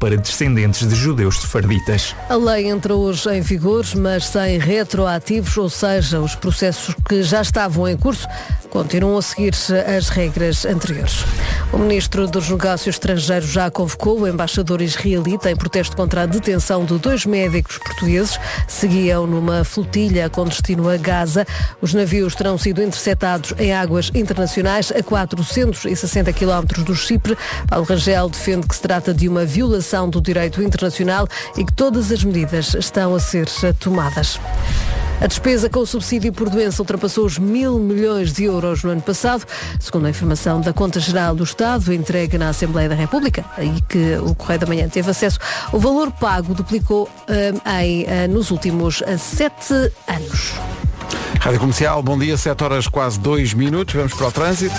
para descendentes de judeus sefarditas. A lei entra hoje em vigor, mas sem retroativos, ou seja, os processos que já estavam em curso continuam a seguir as regras anteriores. O Ministro dos Negócios Estrangeiros já convocou o embaixador israelita em protesto contra a detenção de 2 médicos portugueses. Seguiam numa flotilha com destino a Gaza. Os navios terão sido interceptados em águas internacionais a 460 km do Chipre. Paulo Rangel defende que se trata de uma violação do direito internacional e que todas as medidas estão a ser tomadas. A despesa com o subsídio por doença ultrapassou os 1.000 milhões de euros no ano passado, segundo a informação da Conta Geral do Estado, entregue na Assembleia da República, aí que o Correio da Manhã teve acesso. O valor pago duplicou nos últimos 7 anos. Rádio Comercial, bom dia, 7 horas quase 2 minutos, vamos para o trânsito.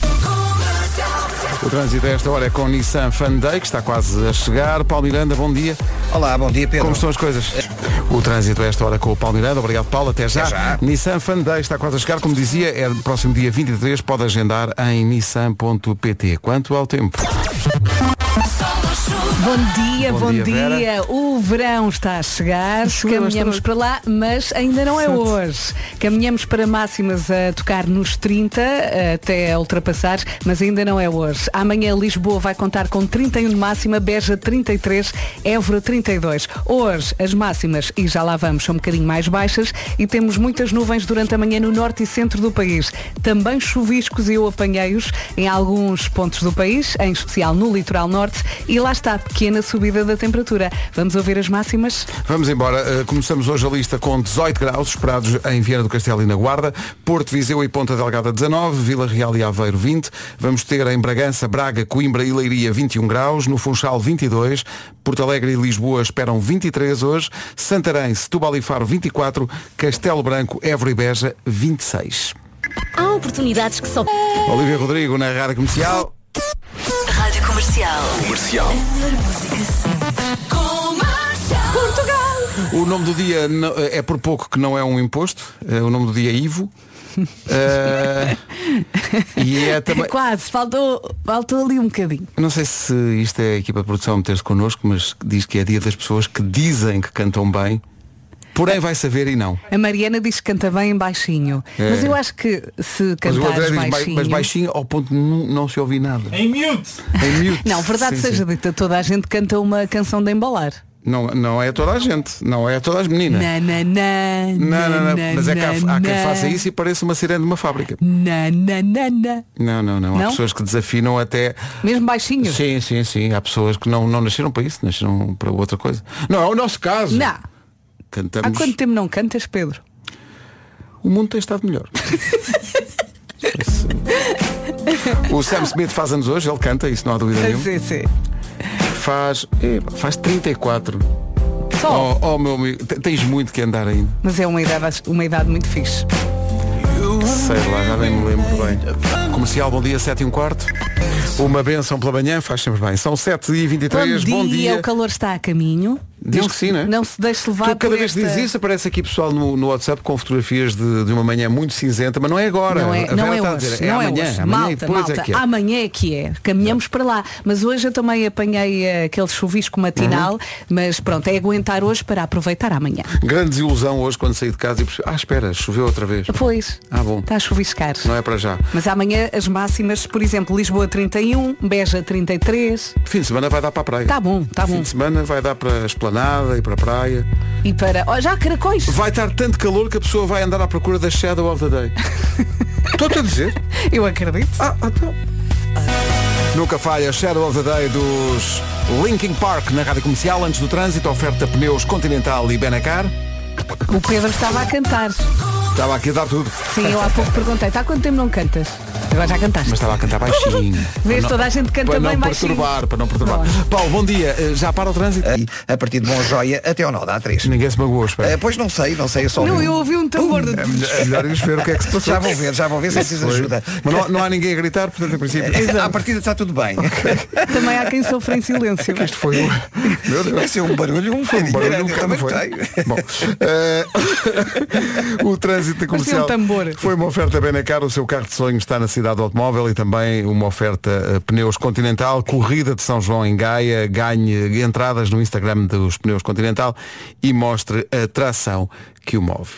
O trânsito a esta hora é com Nissan Fan Day, que está quase a chegar. Paulo Miranda, bom dia. Olá, bom dia, Pedro. Como estão as coisas? O trânsito a esta hora com o Paulo Miranda. Obrigado, Paulo. Até já. Até já. Nissan Fan Day está quase a chegar. Como dizia, é no próximo dia 23. Pode agendar em nissan.pt. Quanto ao tempo? Bom dia. O verão está a chegar, caminhamos para lá, mas ainda não é hoje. Caminhamos para máximas a tocar nos 30, até a ultrapassar, mas ainda não é hoje. Amanhã Lisboa vai contar com 31 de máxima, Beja 33, Évora 32. Hoje as máximas, e já lá vamos, são um bocadinho mais baixas e temos muitas nuvens durante a manhã no norte e centro do país. Também chuviscos e eu apanhei-os em alguns pontos do país, em especial no litoral norte, e lá está, pequena subida da temperatura. Vamos ouvir as máximas? Vamos embora. Começamos hoje a lista com 18 graus esperados em Viana do Castelo e na Guarda, Porto, Viseu e Ponta Delgada 19, Vila Real e Aveiro 20, vamos ter em Bragança, Braga, Coimbra e Leiria 21 graus, no Funchal 22, Porto Alegre e Lisboa esperam 23 hoje, Santarém, Setúbal e Faro 24, Castelo Branco, Évora e Beja 26. Há oportunidades que só... Olivia Rodrigo na Rádio Comercial. Rádio Comercial. Portugal! O nome do dia é por pouco que não é um imposto. O nome do dia é Ivo. E é também... Quase, faltou ali um bocadinho. Não sei se isto é a equipa de produção a meter-se connosco, mas diz que é dia das pessoas que dizem que cantam bem, porém vai saber e não. A Mariana diz que canta bem baixinho. Mas eu acho que se cantares baixinho... Mas baixinho ao ponto de não se ouvir nada. Em mute. Não, verdade Sim, seja dita, toda a gente canta uma canção de embalar. Não é toda a gente, não é todas as meninas. Não, mas é que há quem faça isso e parece uma sirene de uma fábrica. Não. Há pessoas que desafinam até... Mesmo baixinho? Sim. Há pessoas que não nasceram para isso, nasceram para outra coisa. Não, é o nosso caso. Não. Cantamos... Há quanto tempo não cantas, Pedro? O mundo tem estado melhor. O Sam Smith faz anos hoje, ele canta, isso não há dúvida nenhuma. Sim. Faz 34. Só? Oh meu amigo, tens muito que andar ainda. Mas é uma idade muito fixe. Sei lá, já nem me lembro bem. Comercial, bom dia, 7h15. Uma benção pela manhã, faz sempre bem. São 7h23, bom dia. O calor está a caminho. Diz que sim, não é? Não se deixe levar Cada vez que diz isso, aparece aqui pessoal no WhatsApp com fotografias de uma manhã muito cinzenta, mas não é agora. Não é hoje. É amanhã. Hoje. Amanhã e depois malta, é que é. Amanhã é que é. Caminhamos para lá. Mas hoje eu também apanhei aquele chuvisco matinal, mas pronto, é aguentar hoje para aproveitar amanhã. Grande desilusão hoje quando saí de casa e percebi, espera, choveu outra vez. Pois. Bom. Está a chuviscar. Não é para já. Mas amanhã as máximas, por exemplo, Lisboa 31, Beja 33. Fim de semana vai dar para a praia. Tá bom. Fim de semana vai dar para a esplanada e para a praia. E para... já caracóis. Vai estar tanto calor que a pessoa vai andar à procura da Shadow of the Day. Estou-te a dizer? Eu acredito. Então. Nunca falha, Shadow of the Day dos Linkin Park na Rádio Comercial. Antes do trânsito, oferta pneus Continental e Benacar. O Pedro estava a cantar. Estava aqui a dar tudo. Sim, eu há pouco perguntei, há quanto tempo não cantas? Agora já cantaste. Mas estava a cantar baixinho. Vês, toda a gente canta bem baixinho. Para não perturbar. Paulo, bom dia. Já para o trânsito? A partir de Bom Joia até ao nó da A3. Ninguém se magoou, espera. Pois não sei, eu só Não, eu ouvi um tambor. É melhor ir ver o que é que se passou. Já vão ver se preciso ajuda. Mas não há ninguém a gritar, portanto, em princípio... À partida está tudo bem. Também há quem sofra em silêncio. Isto foi Meu Deus. Vai ser um barulho, um barulho eu também foi. Bom, o trânsito comercial um tambor. foi uma oferta Benacar. O seu carro de sonho está na cidade cidade do automóvel e também uma oferta pneus Continental, corrida de São João em Gaia, ganhe entradas no Instagram dos pneus Continental e mostre a tração que o move.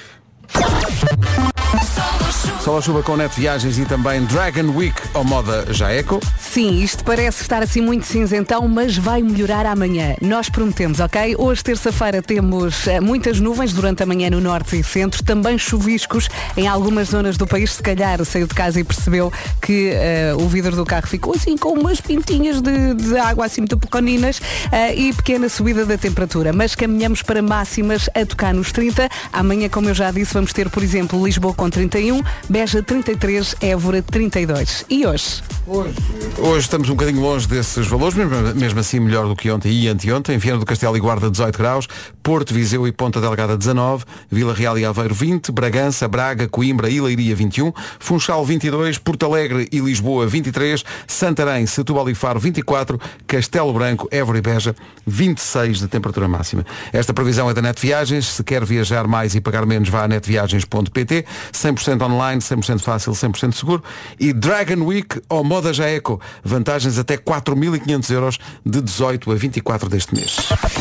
Sol a chuva com Net Viagens e também Dragon Week ao moda Jaeco. Sim, isto parece estar assim muito cinzentão, mas vai melhorar amanhã. Nós prometemos, ok? Hoje, terça-feira, temos muitas nuvens durante a manhã no norte e centro, também chuviscos em algumas zonas do país. Se calhar saiu de casa e percebeu que o vidro do carro ficou assim com umas pintinhas de água assim muito pequeninas e pequena subida da temperatura. Mas caminhamos para máximas a tocar nos 30. Amanhã, como eu já disse, vamos ter, por exemplo, Lisboa com 31, Beja 33, Évora 32. E hoje? Hoje estamos um bocadinho longe desses valores, mesmo assim melhor do que ontem e anteontem. Viana do Castelo e Guarda 18 graus, Porto, Viseu e Ponta Delgada 19, Vila Real e Aveiro 20, Bragança, Braga, Coimbra e Leiria 21, Funchal 22, Porto Alegre e Lisboa 23, Santarém, Setúbal e Faro 24, Castelo Branco, Évora e Beja 26 de temperatura máxima. Esta previsão é da Net Viagens. Se quer viajar mais e pagar menos, vá a netviagens.pt. 100% online, 100% fácil, 100% seguro. E Dragon Week ao moda Jaeco. Vantagens até 4.500 euros de 18 a 24 deste mês.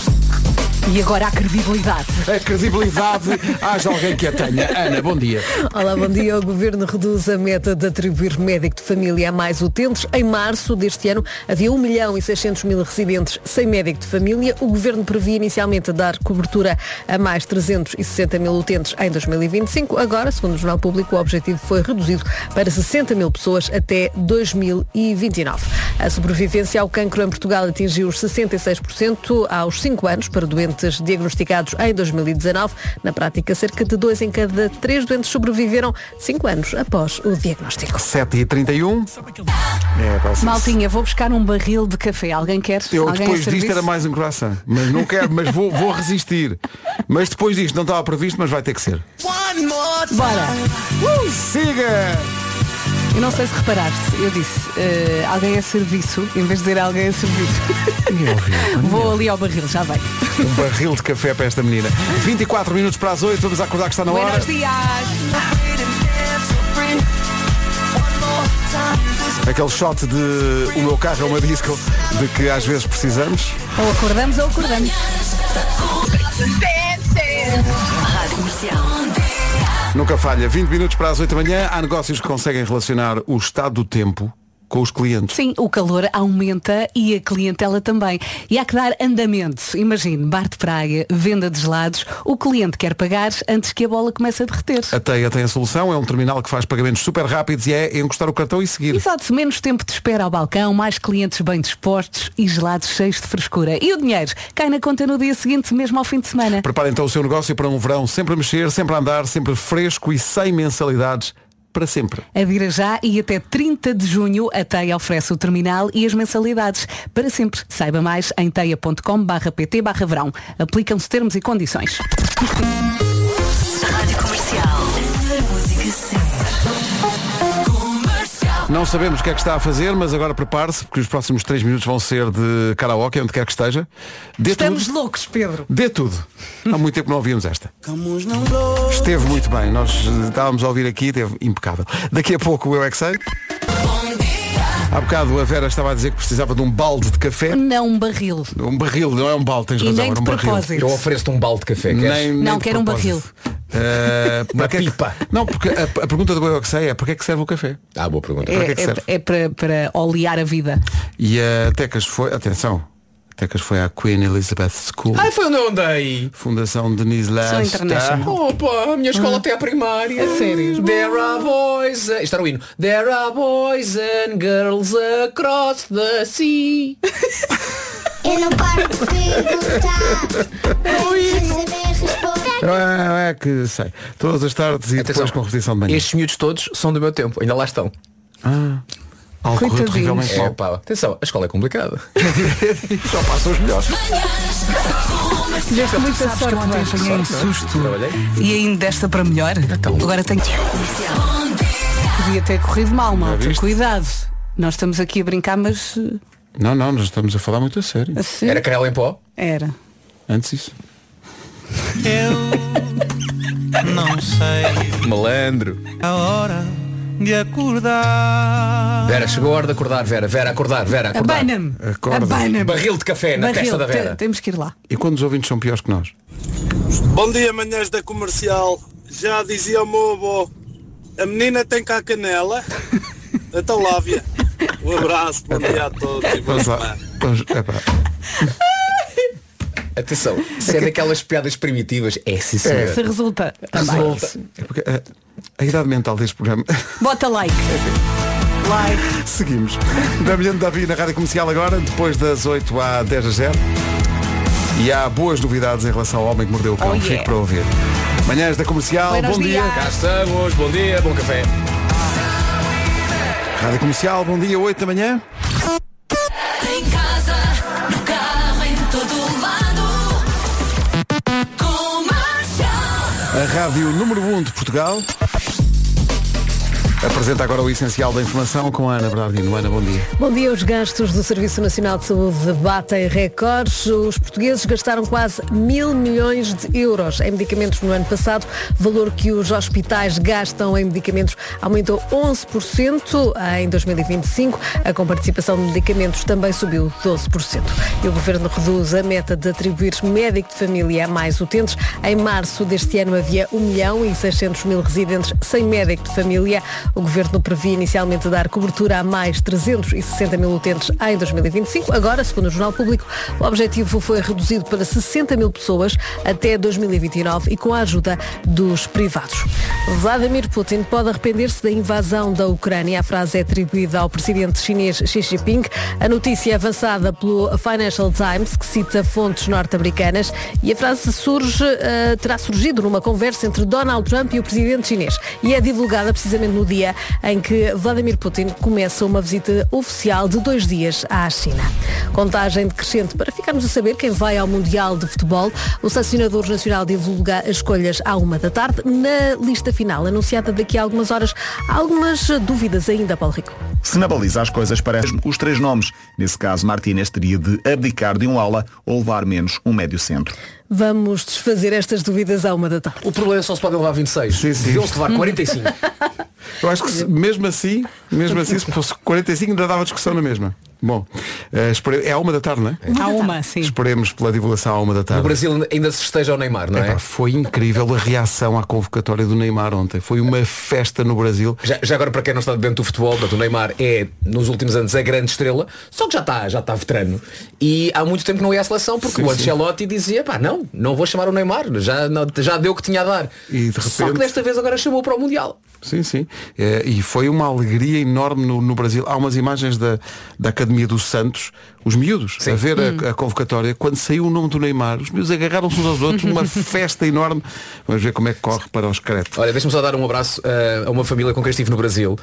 E agora a credibilidade. A credibilidade, haja alguém que a tenha. Ana, bom dia. Olá, bom dia. O Governo reduz a meta de atribuir médico de família a mais utentes. Em março deste ano havia 1.600.000 residentes sem médico de família. O Governo previa inicialmente dar cobertura a mais 360.000 utentes em 2025. Agora, segundo o Jornal Público, o objetivo foi reduzido para 60.000 pessoas até 2029. A sobrevivência ao cancro em Portugal atingiu os 66% aos 5 anos para doentes diagnosticados em 2019. Na prática, cerca de 2 em cada 3 doentes sobreviveram 5 anos após o diagnóstico. 7h31. Maltinha, vou buscar um barril de café. Alguém quer? Eu Alguém depois disto era mais um croissant. Mas não quero, mas vou resistir. Mas depois disto não estava previsto, mas vai ter que ser. Bora! Siga! Eu não sei se reparaste, eu disse alguém a serviço, em vez de dizer alguém a serviço. Vou ali ao barril, já vai. Um barril de café para esta menina. 24 minutos para as 8, vamos acordar que está na hora. Buenos dias! Aquele shot de o meu carro é uma disco de que às vezes precisamos. Ou acordamos ou acordamos. Rádio Comercial. Nunca falha. 20 minutos para as 8 da manhã. Há negócios que conseguem relacionar o estado do tempo com os clientes. Sim, o calor aumenta e a clientela também. E há que dar andamento. Imagine, bar de praia, venda de gelados. O cliente quer pagar antes que a bola comece a derreter. A Teia tem a solução. É um terminal que faz pagamentos super rápidos e é encostar o cartão e seguir. Exato, menos tempo de espera ao balcão, mais clientes bem dispostos e gelados cheios de frescura. E o dinheiro cai na conta no dia seguinte, mesmo ao fim de semana. Prepare então o seu negócio para um verão sempre a mexer, sempre a andar, sempre fresco e sem mensalidades. Para sempre. Adira já e até 30 de junho a Teia oferece o terminal e as mensalidades para sempre. Saiba mais em teia.com/pt/verão. Aplicam-se termos e condições. Rádio Comercial. A música sempre. Não sabemos o que é que está a fazer, mas agora prepare-se, porque os próximos 3 minutos vão ser de karaoke, onde quer que esteja. Estamos loucos, Pedro. Dê tudo. Há muito tempo não ouvíamos esta. Esteve muito bem. Nós estávamos a ouvir aqui, esteve impecável. Daqui a pouco o Eu É Que Sei. Há bocado a Vera estava a dizer que precisava de um balde de café. Não um barril. Um barril, não é um balde, tens E razão, nem era um de barril. propósito. Eu ofereço-te um balde de café, queres? Não, de quero um propósito. barril. Uma Porque é que- pipa. Não, porque a pergunta do Eu É Que Sei é porque é que serve o café? Ah, boa pergunta. Para que é que serve? É para olear a vida. E a Tecas foi, atenção, a Tecas foi à Queen Elizabeth School. Ai, foi onde eu andei. Fundação Denise Sou Lasta. international. Opa, a minha escola até a primária. A sério? There are boys. Isto era o hino. There are boys and girls across the sea. Eu não paro de perguntar. É que sei. Todas as tardes e Atenção. depois com repetição de manhã. Estes miúdos todos são do meu tempo. Ainda lá estão. Algo correu Coitadinhos. terrivelmente É, mal. pá, atenção, a escola é complicada. Só passam os melhores. Tiveste muita Sabes que sorte eu ontem, tive apanhei sorte, não é? susto. Trabalhei. E ainda desta para melhor. Então. Agora tenho que... Podia ter corrido mal, malta. viste? Cuidado. Nós estamos aqui a brincar, mas... Não, nós estamos a falar muito a sério. assim, Era canela em pó? Era. Antes isso. Não sei Malandro. a hora, de acordar. Vera, chegou a hora de acordar, Vera. Vera, acordar. Abana-me. Acorda. Barril de café na testa da Vera. Temos que ir lá. E quando os ouvintes são piores que nós? Bom dia, manhãs da Comercial. Já dizia o meu avô, a menina tem cá a canela. Então lávia. Um abraço, bom dia a todos e boa semana. Atenção, se é daquelas piadas primitivas, sim, senhor. Se resulta. É porque a idade mental deste programa. Bota like. Seguimos. Damiano Davi na Rádio Comercial agora, depois das 8 às 10:00. E há boas novidades em relação ao homem que mordeu o cão. Fique para ouvir. Manhãs da Comercial, Buenos bom dia. dias. Cá estamos, bom dia, bom café. Rádio Comercial, bom dia, 8 da manhã. Em casa, no carro, em todo lado. Comercial. A Rádio número 1 de Portugal apresenta agora o essencial da informação com a Ana Bernardino. Ana, bom dia. Bom dia. Os gastos do Serviço Nacional de Saúde batem recordes. Os portugueses gastaram quase 1.000 milhões de euros em medicamentos no ano passado. Valor que os hospitais gastam em medicamentos aumentou 11% em 2025. A comparticipação de medicamentos também subiu 12%. E o Governo reduz a meta de atribuir médico de família a mais utentes. Em março deste ano havia 1.600.000 residentes sem médico de família. O Governo previa inicialmente dar cobertura a mais 360.000 utentes em 2025. Agora, segundo o Jornal Público, o objetivo foi reduzido para 60.000 pessoas até 2029 e com a ajuda dos privados. Vladimir Putin pode arrepender-se da invasão da Ucrânia. A frase é atribuída ao presidente chinês Xi Jinping. A notícia é avançada pelo Financial Times, que cita fontes norte-americanas, e a frase terá surgido numa conversa entre Donald Trump e o presidente chinês e é divulgada precisamente no dia em que Vladimir Putin começa uma visita oficial de 2 dias à China. Contagem decrescente para ficarmos a saber quem vai ao Mundial de Futebol. O selecionador nacional divulga as escolhas à 1 da tarde. Na lista final, anunciada daqui a algumas horas, há algumas dúvidas ainda, Paulo Rico. Se na baliza as coisas parecem os 3 nomes, nesse caso Martínez teria de abdicar de um ala ou levar menos um médio centro. Vamos desfazer estas dúvidas à 1 da tarde. O problema é só se pode levar 26. Sim. Deviam-se levar 45. Eu acho que mesmo assim, se fosse 45 ainda dava discussão na mesma. Bom, é à 1 da tarde, não é? À 1, sim. Esperemos pela divulgação à 1 da tarde. No Brasil ainda se esteja o Neymar, não é? Foi incrível a reação à convocatória do Neymar ontem. Foi uma festa no Brasil. Já agora, para quem não está dentro do futebol, o Neymar é, nos últimos anos, a grande estrela, só que já está veterano. E há muito tempo que não ia à seleção, porque o Ancelotti dizia, não vou chamar o Neymar, já deu o que tinha a dar. E de repente... Só que desta vez agora chamou para o Mundial. Sim. E foi uma alegria enorme no Brasil. Há umas imagens da Academia dos Santos, os miúdos, a ver a convocatória. Quando saiu o nome do Neymar, os miúdos agarraram-se uns aos outros, uma festa enorme. Vamos ver como é que corre para os cretos. Olha, deixa-me só dar um abraço a uma família com quem estive no Brasil.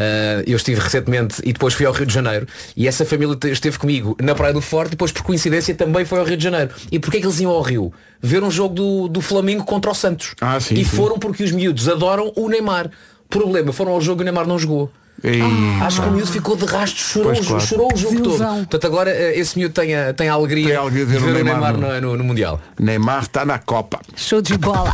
Eu estive recentemente e depois fui ao Rio de Janeiro. E essa família esteve comigo na Praia do Forte, depois por coincidência também foi ao Rio de Janeiro. E porquê é que eles iam ao Rio? Ver um jogo do Flamengo contra o Santos. Foram porque os miúdos adoram o Neymar. Problema, foram ao jogo e o Neymar não jogou. Acho que o miúdo ficou de rastro, chorou o jogo todo. Portanto, agora esse miúdo tem a alegria de ver o Neymar no Mundial. Neymar está na Copa. Show de bola.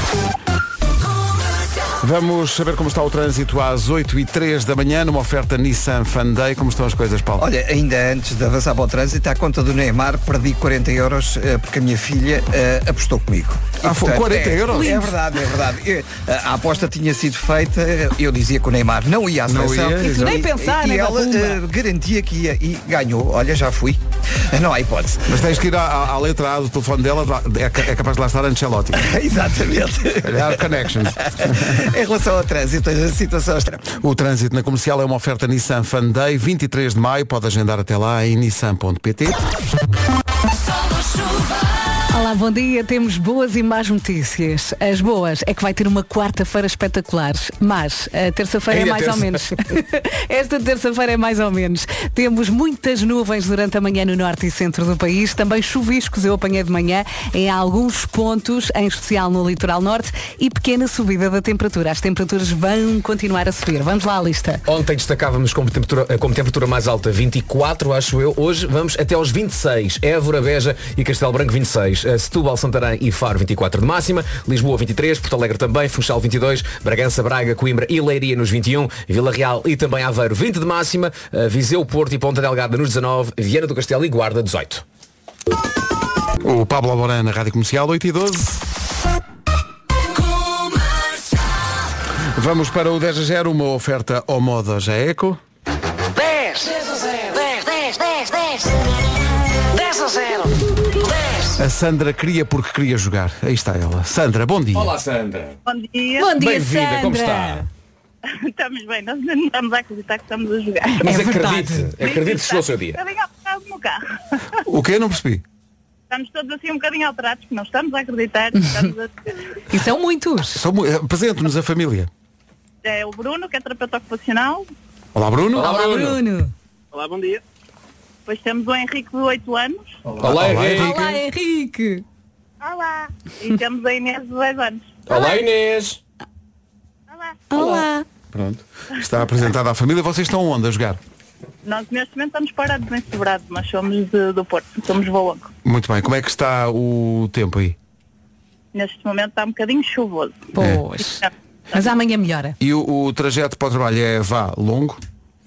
Vamos saber como está o trânsito às 8h03 da manhã, numa oferta Nissan Fan Day. Como estão as coisas, Paulo? Olha, ainda antes de avançar para o trânsito, à conta do Neymar, perdi 40 euros porque a minha filha apostou comigo. Foi 40 euros? É verdade. A aposta tinha sido feita, eu dizia que o Neymar não ia à seleção. E tu nem pensar, e ela garantia que ia e ganhou. Olha, já fui. Não há hipótese. Mas tens que ir à letra A do telefone dela, é capaz de lá estar Ancelotti. Exatamente. Connections. Em relação ao trânsito, a situação extrema. O trânsito na Comercial é uma oferta Nissan Fan Day, 23 de maio, pode agendar até lá em nissan.pt. Olá, bom dia. Temos boas e más notícias. As boas é que vai ter uma quarta-feira espetacular, mas a terça-feira é mais ou menos. Esta terça-feira é mais ou menos. Temos muitas nuvens durante a manhã no norte e centro do país, também chuviscos eu apanhei de manhã em alguns pontos, em especial no litoral norte, e pequena subida da temperatura. As temperaturas vão continuar a subir. Vamos lá à lista. Ontem destacávamos como temperatura mais alta 24, acho eu. Hoje vamos até aos 26. Évora, Beja e Castelo Branco 26. Setúbal, Santarém e Faro 24 de máxima, Lisboa 23, Porto Alegre também, Funchal 22, Bragança, Braga, Coimbra e Leiria nos 21, Vila Real e também Aveiro 20 de máxima, Viseu, Porto e Ponta Delgada nos 19, Viana do Castelo e Guarda 18. O Pablo Alborán na Rádio Comercial 8:12. Vamos para o 10-0, uma oferta ao modo Jaeco. 10 a 0. 10. A Sandra queria porque queria jogar. Aí está ela. Sandra, bom dia. Olá, Sandra. Bom dia. Bom dia, Bem-vinda, Sandra. como está? Estamos bem, nós não estamos a acreditar que estamos a jogar. Mas É acredite que chegou o seu dia. Um bocadinho alterado no carro. O quê? Não percebi. Estamos todos assim um bocadinho alterados, que não estamos a acreditar. Estamos a... E são muitos. Apresente-nos a família. É o Bruno, que é terapeuta ocupacional. Olá, Bruno. Olá, Bruno. Olá, bom dia. Depois temos o Henrique, de 8 anos. Olá, Henrique. Olá, Henrique. Olá. E temos a Inês, de 10 anos. Olá, Inês. Olá. Olá. Pronto. Está apresentada a família. Vocês estão onde a jogar? Nós neste momento estamos parados em Sobrado, mas somos do Porto, somos Valongo. Muito bem. Como é que está o tempo aí? Neste momento está um bocadinho chuvoso. Pois. Mas amanhã melhora. E o trajeto para o trabalho é longo?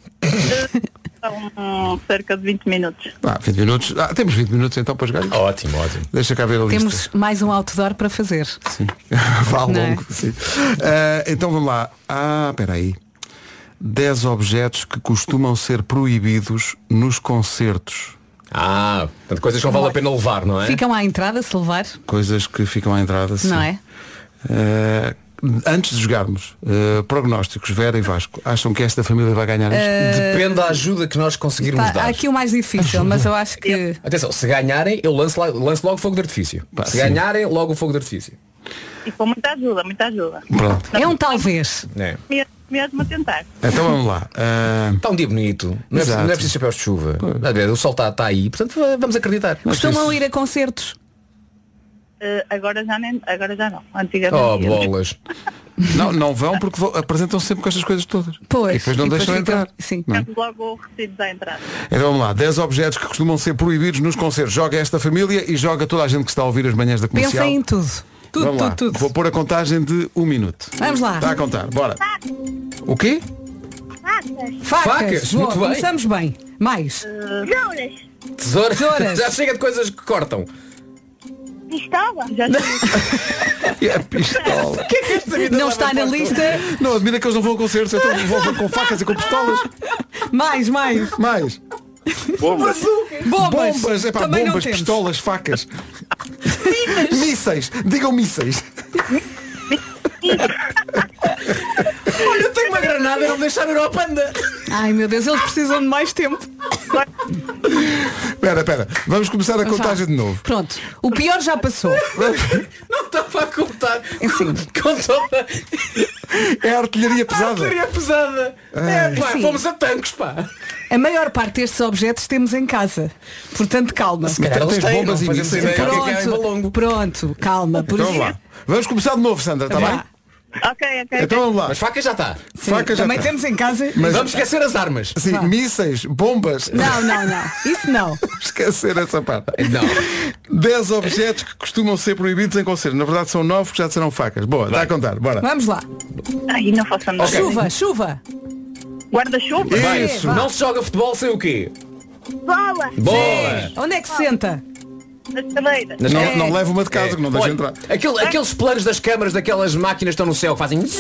São cerca de 20 minutos. 20 minutos. Temos 20 minutos então para jogar. Ótimo, ótimo. Deixa cá ver a lista. Temos mais um outdoor para fazer. Sim. Vá Não é? longo. Sim. Então vamos lá. Espera aí. 10 objetos que costumam ser proibidos nos concertos. Portanto, coisas que não vale a pena levar, não é? Ficam à entrada se levar, Coisas que ficam à entrada. Sim. não é? Antes de jogarmos, prognósticos, Vera e Vasco, acham que esta família vai ganhar isto? Depende da ajuda que nós conseguirmos Há dar. aqui o mais difícil, mas eu acho que... Atenção, se ganharem, eu lanço logo o fogo de artifício. Se sim. ganharem, logo o fogo de artifício. E com muita ajuda, muita ajuda. Pronto. É um talvez. É. Mesmo a tentar. Então vamos lá. Está um dia bonito. Não é Exato. preciso chapéus de chuva. O sol está aí. Portanto, vamos acreditar. Costumam ir a concertos. Agora já não. Antigamente. Oh, bolas. Não vão porque apresentam sempre com estas coisas todas. Pois. E depois não deixam ficam- entrar. Sim. Não é? Temos logo o recibo à entrada. Então vamos lá. 10 objetos que costumam ser proibidos nos concertos. Joga esta família e joga toda a gente que está a ouvir as manhãs da comercial. Pensem em tudo. Tudo, Vamos lá. tudo, tudo. Vou pôr a contagem de 1 minuto. Vamos lá. Está a contar. Bora. O quê? Facas, Boa, muito bem. Começamos bem. Mais. Tesouras. Já chega de coisas que cortam. Pistola? Já É a pistola. O que é que esta vida Não leva está na a porta? lista. Não, admira que eles não vão a concertos, então vão com facas e com pistolas. Mais. Mais. Bombas. Bombas, Também não bombas, temos. pistolas, facas. Mísseis. Digam mísseis. Olha, eu tenho uma granada e não me deixaram ir ao panda. Ai meu Deus, eles precisam de mais tempo. Espera. Vamos começar a contagem de novo. Pronto. O pior já passou. Não estava a contar. Assim. Com toda É a artilharia a pesada. artilharia pesada. Pá, Sim. fomos a tanques, pá. A maior parte destes objetos temos em casa. Portanto, calma. Se calhar eles tens têm, bombas não e fazemos mísseis. ideia do que é em Valongo. Pronto, calma. Por Então isso- vamos lá. Vamos começar de novo, Sandra, está Vá. bem? Ok. Então vamos lá. Mas faca já está. Sim, Faca já também está. temos em casa. Mas Vamos esquecer as armas. sim, mísseis, bombas. Não. Isso não. Esquecer essa parte. Não. 10 objetos que costumam ser proibidos em concertos. Na verdade são 9 que já serão facas. Boa, dá a contar, bora. Vamos lá. Ai, não faço nada. Chuva. Guarda-chuva? Isso. Não se joga futebol sem o quê? Bola. Boa. Onde é que se senta? Nas cadeiras. Não leva uma de casa que não deixa Olha, entrar. aqueles planos das câmaras daquelas máquinas que estão no céu que fazem.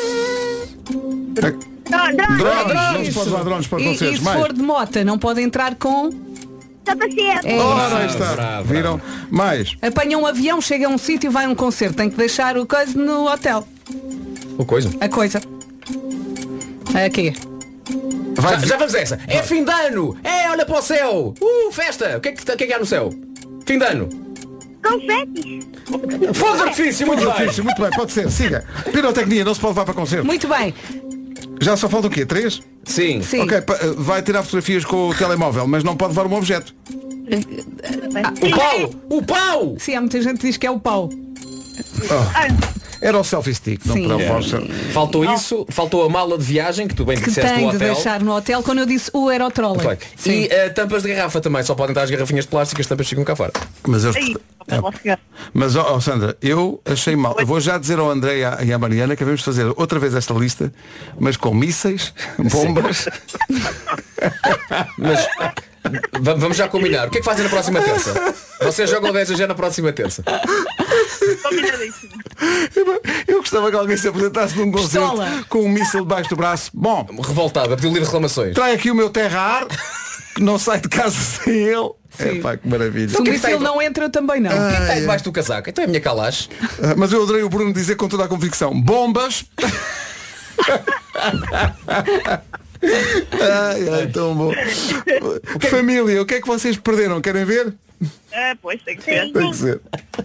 Drones, não se pode levar drones para E concertos. se Mais. for de moto, não pode entrar com... Capacete. É Ora, aí isso. está. bravo. Viram? Mais. Apanha um avião, chega a um sítio e vai a um concerto. Tem que deixar o coisa no hotel. O coisa. A coisa. Aqui. Vai. Já vamos a essa. É fim de ano. Olha para o céu. Festa. O que é que há no céu? Fim de ano. Confetes. Fogo de artifício, muito bem. Difícil, muito bem, pode ser. Siga. Pirotecnia não se pode levar para concerto. Muito bem. Já só falta o quê? 3? Sim. Sim. Ok, vai tirar fotografias com o telemóvel, mas não pode levar um objeto. O pau. Sim, há muita gente que diz que é o pau. Era o selfie stick, não Sim. preocupa. Faltou isso, faltou a mala de viagem que tu bem Que disseste tem no de hotel. deixar no hotel quando eu disse o aerotroller. Claro. E tampas de garrafa também, só podem estar as garrafinhas de plástico, as tampas ficam cá fora. Mas eles, não vou chegar. Mas, Sandra, eu achei mal. Eu vou já dizer ao André e à Mariana que devemos fazer outra vez esta lista, mas com mísseis, bombas. Mas vamos já combinar. O que é que fazem na próxima terça? Vocês jogam 10 já na próxima terça. Combinadíssimo. Eu gostava que alguém se apresentasse num concerto com um míssil debaixo do braço. Bom, revoltado, a pedir livre de reclamações. Trai aqui o meu terra-ar, que não sai de casa sem ele. Epá, que maravilha. Se o míssil não entra, também não. O que é que está debaixo do casaco? Então é a minha calache. Mas eu adorei o Bruno dizer com toda a convicção: bombas. Tão bom. Família, o que é que vocês perderam? Querem ver? Pois, tem que ser. Tem que ser.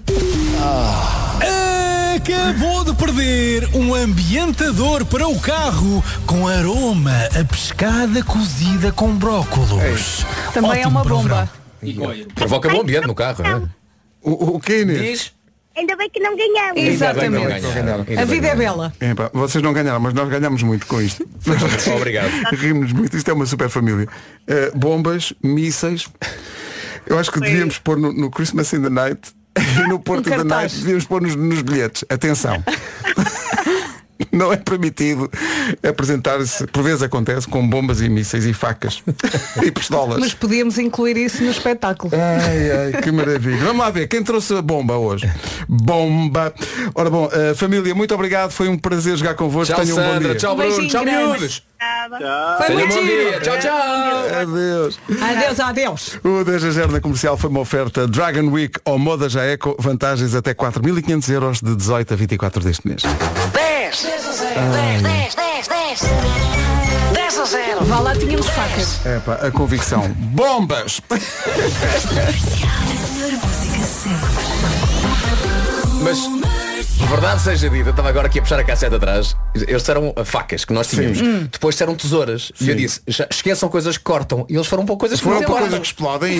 Acabou de perder um ambientador para o carro com aroma a pescada cozida com brócolos. Também Ótimo é uma para o bomba. Provoca bom ambiente no carro, não é? O que, Inês? Diz? Ainda bem que não ganhamos. Exatamente. A vida é bela. Epá, vocês não ganharam, mas nós ganhamos muito com isto. Obrigado. Rimos muito, isto é uma super família. Bombas, mísseis. Eu acho que devíamos pôr no Christmas in the Night e no Porto in the Night devíamos pôr nos bilhetes. Atenção. Não é permitido apresentar-se, por vezes acontece, com bombas e mísseis e facas e pistolas. Mas podíamos incluir isso no espetáculo. Ai, que maravilha. Vamos lá ver, quem trouxe a bomba hoje? Bomba. Ora bom, família, muito obrigado. Foi um prazer jogar convosco. Tchau, Tenham um bom Sandra. dia. Tchau, Bruno. Tchau, miúdos. Foi muito giro. Tchau, tchau. Adeus. Adeus, adeus. O 10 a 0 na comercial foi uma oferta Dragon Week ao Moda Já Eco. Vantagens até 4.500 euros de 18 a 24 deste mês. 10 a 0. Vá lá, tínhamos facas. Epá, a convicção. Bombas! Mas, verdade seja dita, eu estava agora aqui a puxar a cassete atrás. Eles disseram facas que nós tínhamos. Depois disseram tesouras. E eu disse, já esqueçam coisas que cortam. E eles foram para coisas que não cortam. Coisas que explodem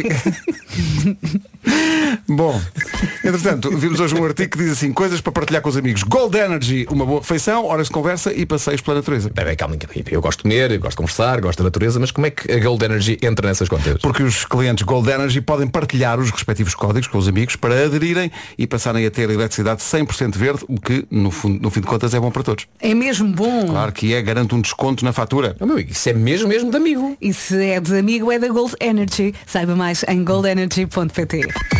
Bom, entretanto, vimos hoje um artigo que diz assim: coisas para partilhar com os amigos. Gold Energy, uma boa refeição, horas de conversa e passeios pela natureza. Bem, calma, eu gosto de comer, eu gosto de conversar, gosto da natureza, mas como é que a Gold Energy entra nessas contas? Porque os clientes Gold Energy podem partilhar os respectivos códigos com os amigos para aderirem e passarem a ter eletricidade 100% verde, o que, no fim de contas, é bom para todos. É mesmo bom. Claro que garante um desconto na fatura. Oh, meu, isso é mesmo de amigo. E se é de amigo, é da Gold Energy. Saiba mais em goldenergy.pt.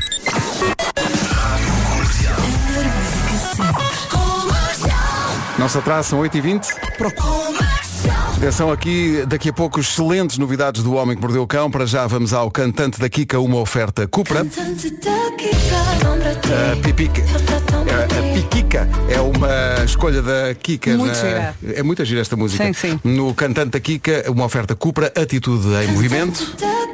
Não se atrasam, 8h20. Atenção aqui, daqui a pouco, excelentes novidades do Homem que Mordeu o Cão. Para já vamos ao Cantante da Kika, uma oferta Cupra. A Piquica é uma escolha da Kika. Muito gira. É muito gira esta música. Sim, sim. No Cantante da Kika, uma oferta Cupra, atitude em movimento.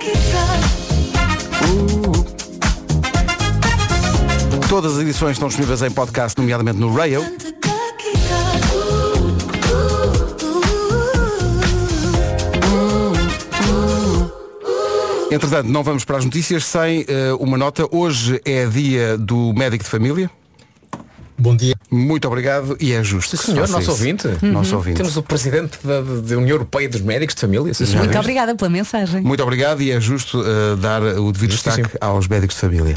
Todas as edições estão disponíveis em podcast, nomeadamente no Rail. Entretanto, não vamos para as notícias sem uma nota. Hoje é dia do médico de família. Bom dia. Muito obrigado e é justo. Sim, senhor, nosso ouvinte. Nosso ouvinte. Temos o presidente da União Europeia dos Médicos de Família. Sim, muito obrigada pela mensagem. Muito obrigado e é justo dar o devido destaque aos médicos de família.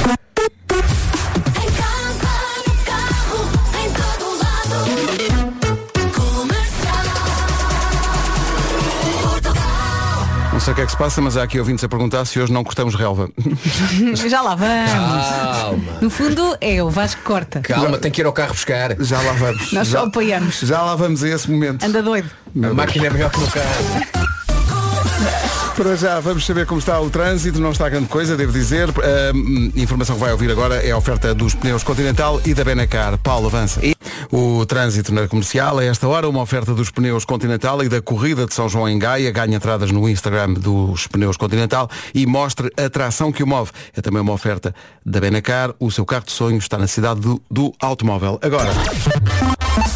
Não sei o que é que se passa, mas há aqui ouvintes a perguntar se hoje não cortamos relva. Já lá vamos. Calma. No fundo é o Vasco que corta. Calma, tem que ir ao carro buscar. Já lá vamos. Nós só apoiamos. Já lá vamos a esse momento. Anda doido. A máquina é melhor que no carro. Para já, vamos saber como está o trânsito. Não está grande coisa, devo dizer. A informação que vai ouvir agora é a oferta dos pneus Continental e da Benacar. Paulo, avança. O trânsito na comercial, a esta hora, uma oferta dos pneus Continental e da corrida de São João em Gaia. Ganhe entradas no Instagram dos pneus Continental e mostre a tração que o move. É também uma oferta da Benacar. O seu carro de sonho está na cidade do automóvel. Agora.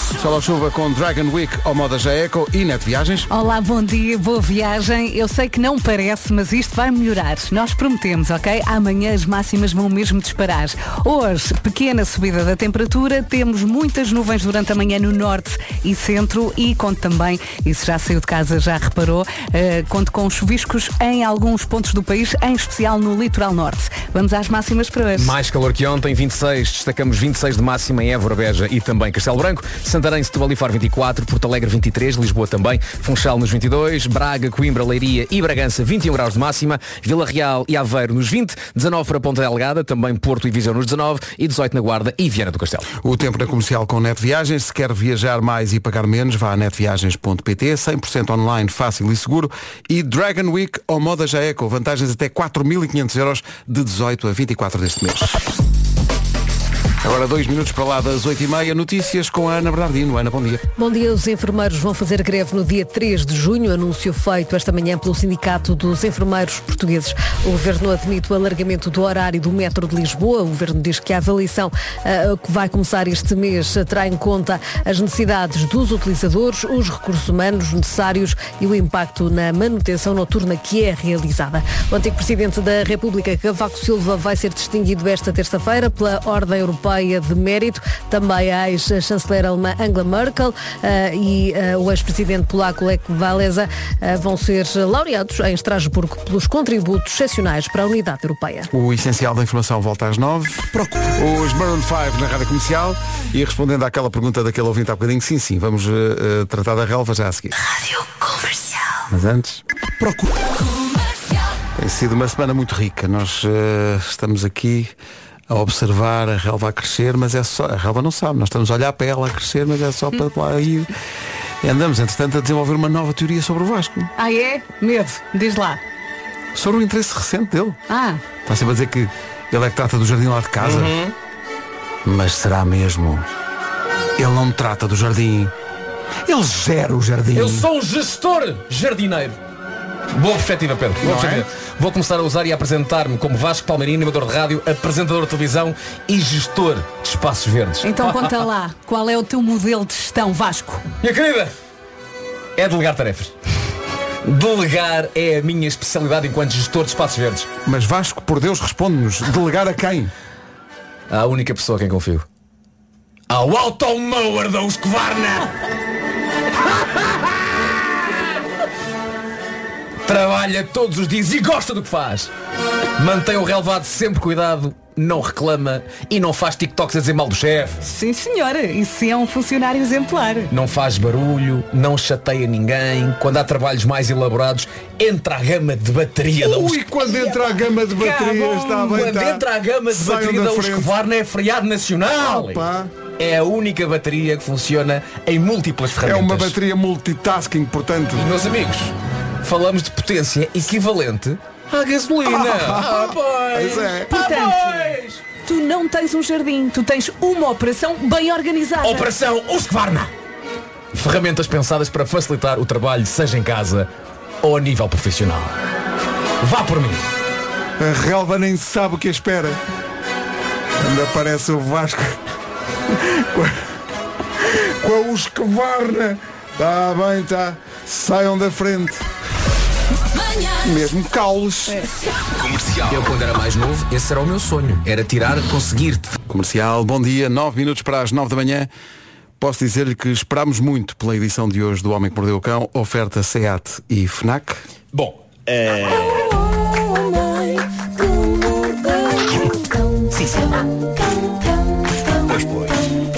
Sol ou chuva com Dragon Week ao Moda Jaeco e Net Viagens. Olá, bom dia, boa viagem. Eu sei que não parece, mas isto vai melhorar. Nós prometemos, ok? Amanhã as máximas vão mesmo disparar. Hoje, pequena subida da temperatura, temos muitas nuvens durante a manhã no norte e centro e conto também, e se já saiu de casa já reparou, conto com chuviscos em alguns pontos do país, em especial no litoral norte. Vamos às máximas para hoje. Mais calor que ontem, 26, destacamos 26 de máxima em Évora, Beja e também Castelo Branco, Santarém, Setúbal e Faro 24, Porto Alegre 23, Lisboa também, Funchal nos 22, Braga, Coimbra, Leiria e Bragança 21 graus de máxima, Vila Real e Aveiro nos 20, 19 para Ponta Delgada, também Porto e Viseu nos 19 e 18 na Guarda e Viana do Castelo. O tempo na comercial com Net Viagens. Se quer viajar mais e pagar menos, vá a netviagens.pt, 100% online, fácil e seguro. E Dragon Week ao Moda Jaeco, vantagens até 4.500 euros de 18 a 24 deste mês. Agora 2 minutos para lá das 8h30, notícias com a Ana Bernardino. Ana, bom dia. Bom dia, os enfermeiros vão fazer greve no dia 3 de junho, anúncio feito esta manhã pelo Sindicato dos Enfermeiros Portugueses. O Governo admite o alargamento do horário do metro de Lisboa. O Governo diz que a avaliação que vai começar este mês terá em conta as necessidades dos utilizadores, os recursos humanos necessários e o impacto na manutenção noturna que é realizada. O antigo Presidente da República, Cavaco Silva, vai ser distinguido esta terça-feira pela Ordem Europeia de Mérito, também a ex-chanceler alemã Angela Merkel e o ex-presidente polaco Lech Walesa vão ser laureados em Estrasburgo pelos contributos excepcionais para a unidade europeia. O essencial da informação volta às 9. Os Maroon 5 na Rádio Comercial e respondendo àquela pergunta daquele ouvinte há bocadinho, sim, vamos tratar da relva já a seguir. Rádio Comercial. Mas antes, tem sido uma semana muito rica. Nós estamos aqui a observar a relva a crescer, mas é só, a relva não sabe, nós estamos a olhar para ela a crescer, mas é só para lá ir. E andamos, entretanto, a desenvolver uma nova teoria sobre o Vasco. Ah, é? Medo, diz lá. Sobre o interesse recente dele. Está sempre a dizer que ele é que trata do jardim lá de casa. Mas será mesmo? Ele não me trata do jardim. Ele gera o jardim. Eu sou um gestor jardineiro. Boa perspectiva, Pedro. Boa perspectiva. Vou começar a usar e a apresentar-me como Vasco Palmeirinho, animador de rádio, apresentador de televisão e gestor de espaços verdes. Então conta lá, qual é o teu modelo de gestão, Vasco? Minha querida, é delegar tarefas. Delegar é a minha especialidade enquanto gestor de espaços verdes. Mas Vasco, por Deus, responde-nos. Delegar a quem? À única pessoa a quem confio. Ao automower da Husqvarna. Trabalha todos os dias e gosta do que faz. Mantém o relevado sempre cuidado, não reclama e não faz TikToks a dizer mal do chefe. Sim, senhora, isso é um funcionário exemplar. Não faz barulho, não chateia ninguém. Quando há trabalhos mais elaborados, entra a gama de bateria da Husqvarna. Quando entra a gama de bateria, está bem. Quando entra a gama de bateria da Husqvarna é feriado nacional. É a única bateria que funciona em múltiplas ferramentas. É uma bateria multitasking, portanto. E, meus amigos, falamos de potência equivalente à gasolina. Pois é. Portanto, tu não tens um jardim, tu tens uma operação bem organizada. Operação Husqvarna. Ferramentas pensadas para facilitar o trabalho, seja em casa ou a nível profissional. Vá por mim. A relva nem sabe o que espera. Quando aparece o Vasco com a Husqvarna. Está bem, está. Saiam da frente. Mesmo caules. Comercial. Eu quando era mais novo, esse era o meu sonho. Era conseguir. Comercial, bom dia, 9 minutos para as 9 da manhã. Posso dizer-lhe que esperámos muito pela edição de hoje do Homem que Mordeu o Cão. Oferta SEAT e FNAC. Bom, Sim, sim. Pois.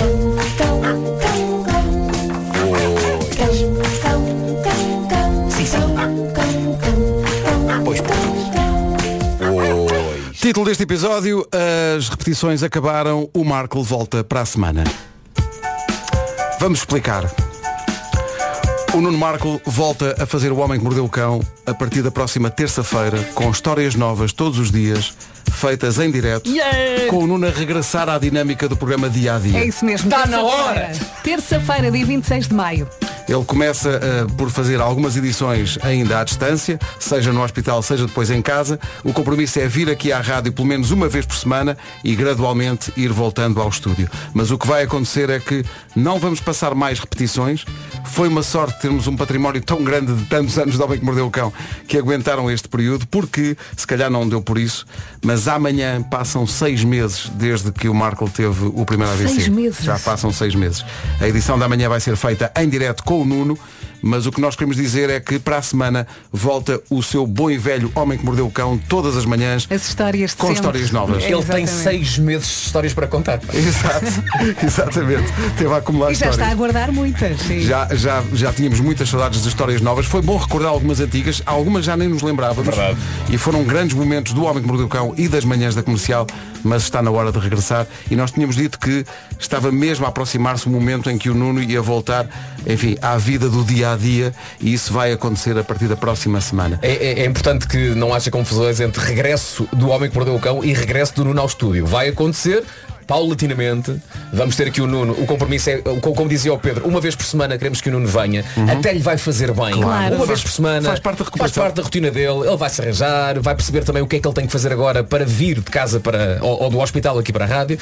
Título deste episódio, as repetições acabaram, o Marco volta para a semana. Vamos explicar. O Nuno Marco volta a fazer O Homem que Mordeu o Cão a partir da próxima terça-feira, com histórias novas todos os dias, feitas em direto, com o Nuno a regressar à dinâmica do programa Dia a Dia. É isso mesmo. Está na hora! Terça-feira, dia 26 de maio. Ele começa por fazer algumas edições ainda à distância, seja no hospital, seja depois em casa. O compromisso é vir aqui à rádio pelo menos uma vez por semana e gradualmente ir voltando ao estúdio. Mas o que vai acontecer é que não vamos passar mais repetições. Foi uma sorte termos um património tão grande de tantos anos de Homem que Mordeu o Cão que aguentaram este período, porque se calhar não deu por isso, mas amanhã passam 6 meses desde que o Marco teve o primeiro AVC. 6 meses? Já passam 6 meses. A edição da manhã vai ser feita em direto com o Nuno, mas o que nós queremos dizer é que para a semana volta o seu bom e velho Homem que Mordeu o Cão todas as manhãs. As histórias de com sempre. Histórias novas. Ele tem 6 meses de histórias para contar. Exato, exatamente. Teve a acumular E já histórias. está a guardar muitas. Sim. Já tínhamos muitas saudades de histórias novas. Foi bom recordar algumas antigas, algumas já nem nos lembrávamos. Verdade. E foram grandes momentos do Homem que Mordeu o Cão e das manhãs da Comercial, mas está na hora de regressar. E nós tínhamos dito que estava mesmo a aproximar-se o momento em que o Nuno ia voltar, enfim, à vida do dia-a-dia, e isso vai acontecer a partir da próxima semana. É importante que não haja confusões entre regresso do Homem que Mordeu o Cão e regresso do Nuno ao estúdio. Vai acontecer paulatinamente. Vamos ter aqui o Nuno. O compromisso é, como dizia o Pedro, uma vez por semana queremos que o Nuno venha. Até lhe vai fazer bem. Claro. Uma vez por semana. Faz parte da recuperação. Faz parte da rotina dele. Ele vai se arranjar, vai perceber também o que é que ele tem que fazer agora para vir de casa ou do hospital aqui para a rádio.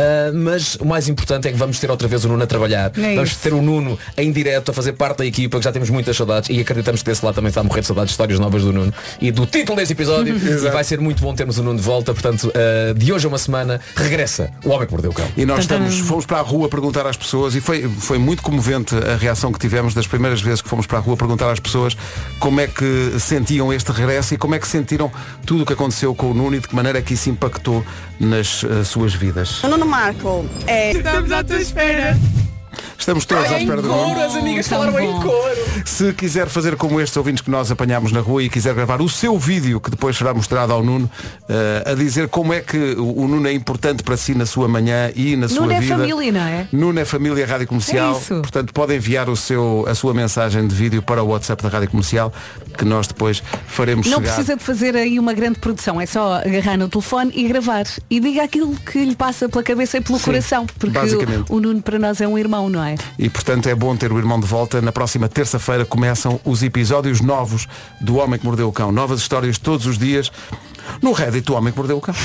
Mas o mais importante é que vamos ter outra vez o Nuno a trabalhar. Vamos ter o Nuno em direto a fazer parte da equipa, que já temos muitas saudades, e acreditamos que desse lado também está a morrer de saudades de histórias novas do Nuno e do título deste episódio. E vai ser muito bom termos o Nuno de volta. Portanto, de hoje a uma semana regressa o Homem que Mordeu o Cão. E nós fomos para a rua perguntar às pessoas, e foi muito comovente a reação que tivemos das primeiras vezes que fomos para a rua perguntar às pessoas como é que sentiam este regresso e como é que sentiram tudo o que aconteceu com o Nuno e de que maneira é que isso impactou nas suas vidas. Nuno Marco, estamos à tua espera. Estamos todos à espera do Nuno. As amigas falaram em coro. Se quiser fazer como estes ouvintes que nós apanhámos na rua e quiser gravar o seu vídeo, que depois será mostrado ao Nuno, a dizer como é que o Nuno é importante para si na sua manhã e na sua vida. Nuno é família, não é? Nuno é família Rádio Comercial. É isso. Portanto, pode enviar a sua mensagem de vídeo para o WhatsApp da Rádio Comercial, que nós depois faremos Não chegar. precisa de fazer aí uma grande produção, é só agarrar no telefone e gravar. E diga aquilo que lhe passa pela cabeça e pelo coração. Porque o Nuno para nós é um irmão, não é? E portanto é bom ter o irmão de volta. Na próxima terça-feira começam os episódios novos do Homem que Mordeu o Cão. Novas histórias todos os dias no Reddit do Homem que Mordeu o Cão.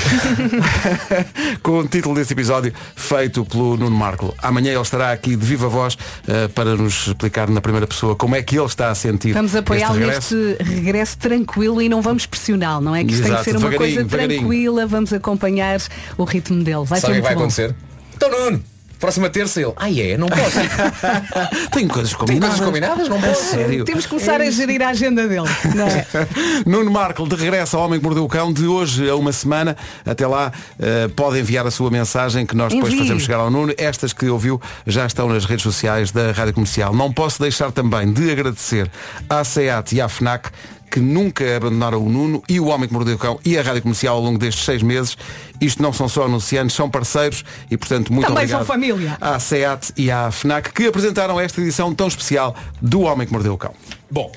Com o título deste episódio feito pelo Nuno Marco. Amanhã ele estará aqui de viva voz para nos explicar na primeira pessoa como é que ele está a sentir. Vamos apoiá-lo regresso. neste regresso tranquilo e não vamos pressioná-lo, não é? Que isto tem que ser uma coisa tranquila, vamos acompanhar o ritmo dele. Vai ser Sabe o que vai muito bom. acontecer? Então Nuno, próxima terça ele. Não posso. Tenho coisas combinadas. Tem coisas combinadas? Não posso. Sério. Temos que começar a gerir a agenda dele. Não é? Nuno Marco de regresso ao Homem que Mordeu o Cão, de hoje a uma semana. Até lá pode enviar a sua mensagem que nós depois fazemos chegar ao Nuno. Estas que ouviu já estão nas redes sociais da Rádio Comercial. Não posso deixar também de agradecer à SEAT e à FNAC, que nunca abandonaram o Nuno e o Homem que Mordeu o Cão e a Rádio Comercial ao longo destes 6 meses. Isto não são só anunciantes, são parceiros e, portanto, muito também obrigado são família. à SEAT e à FNAC, que apresentaram esta edição tão especial do Homem que Mordeu o Cão. Bom.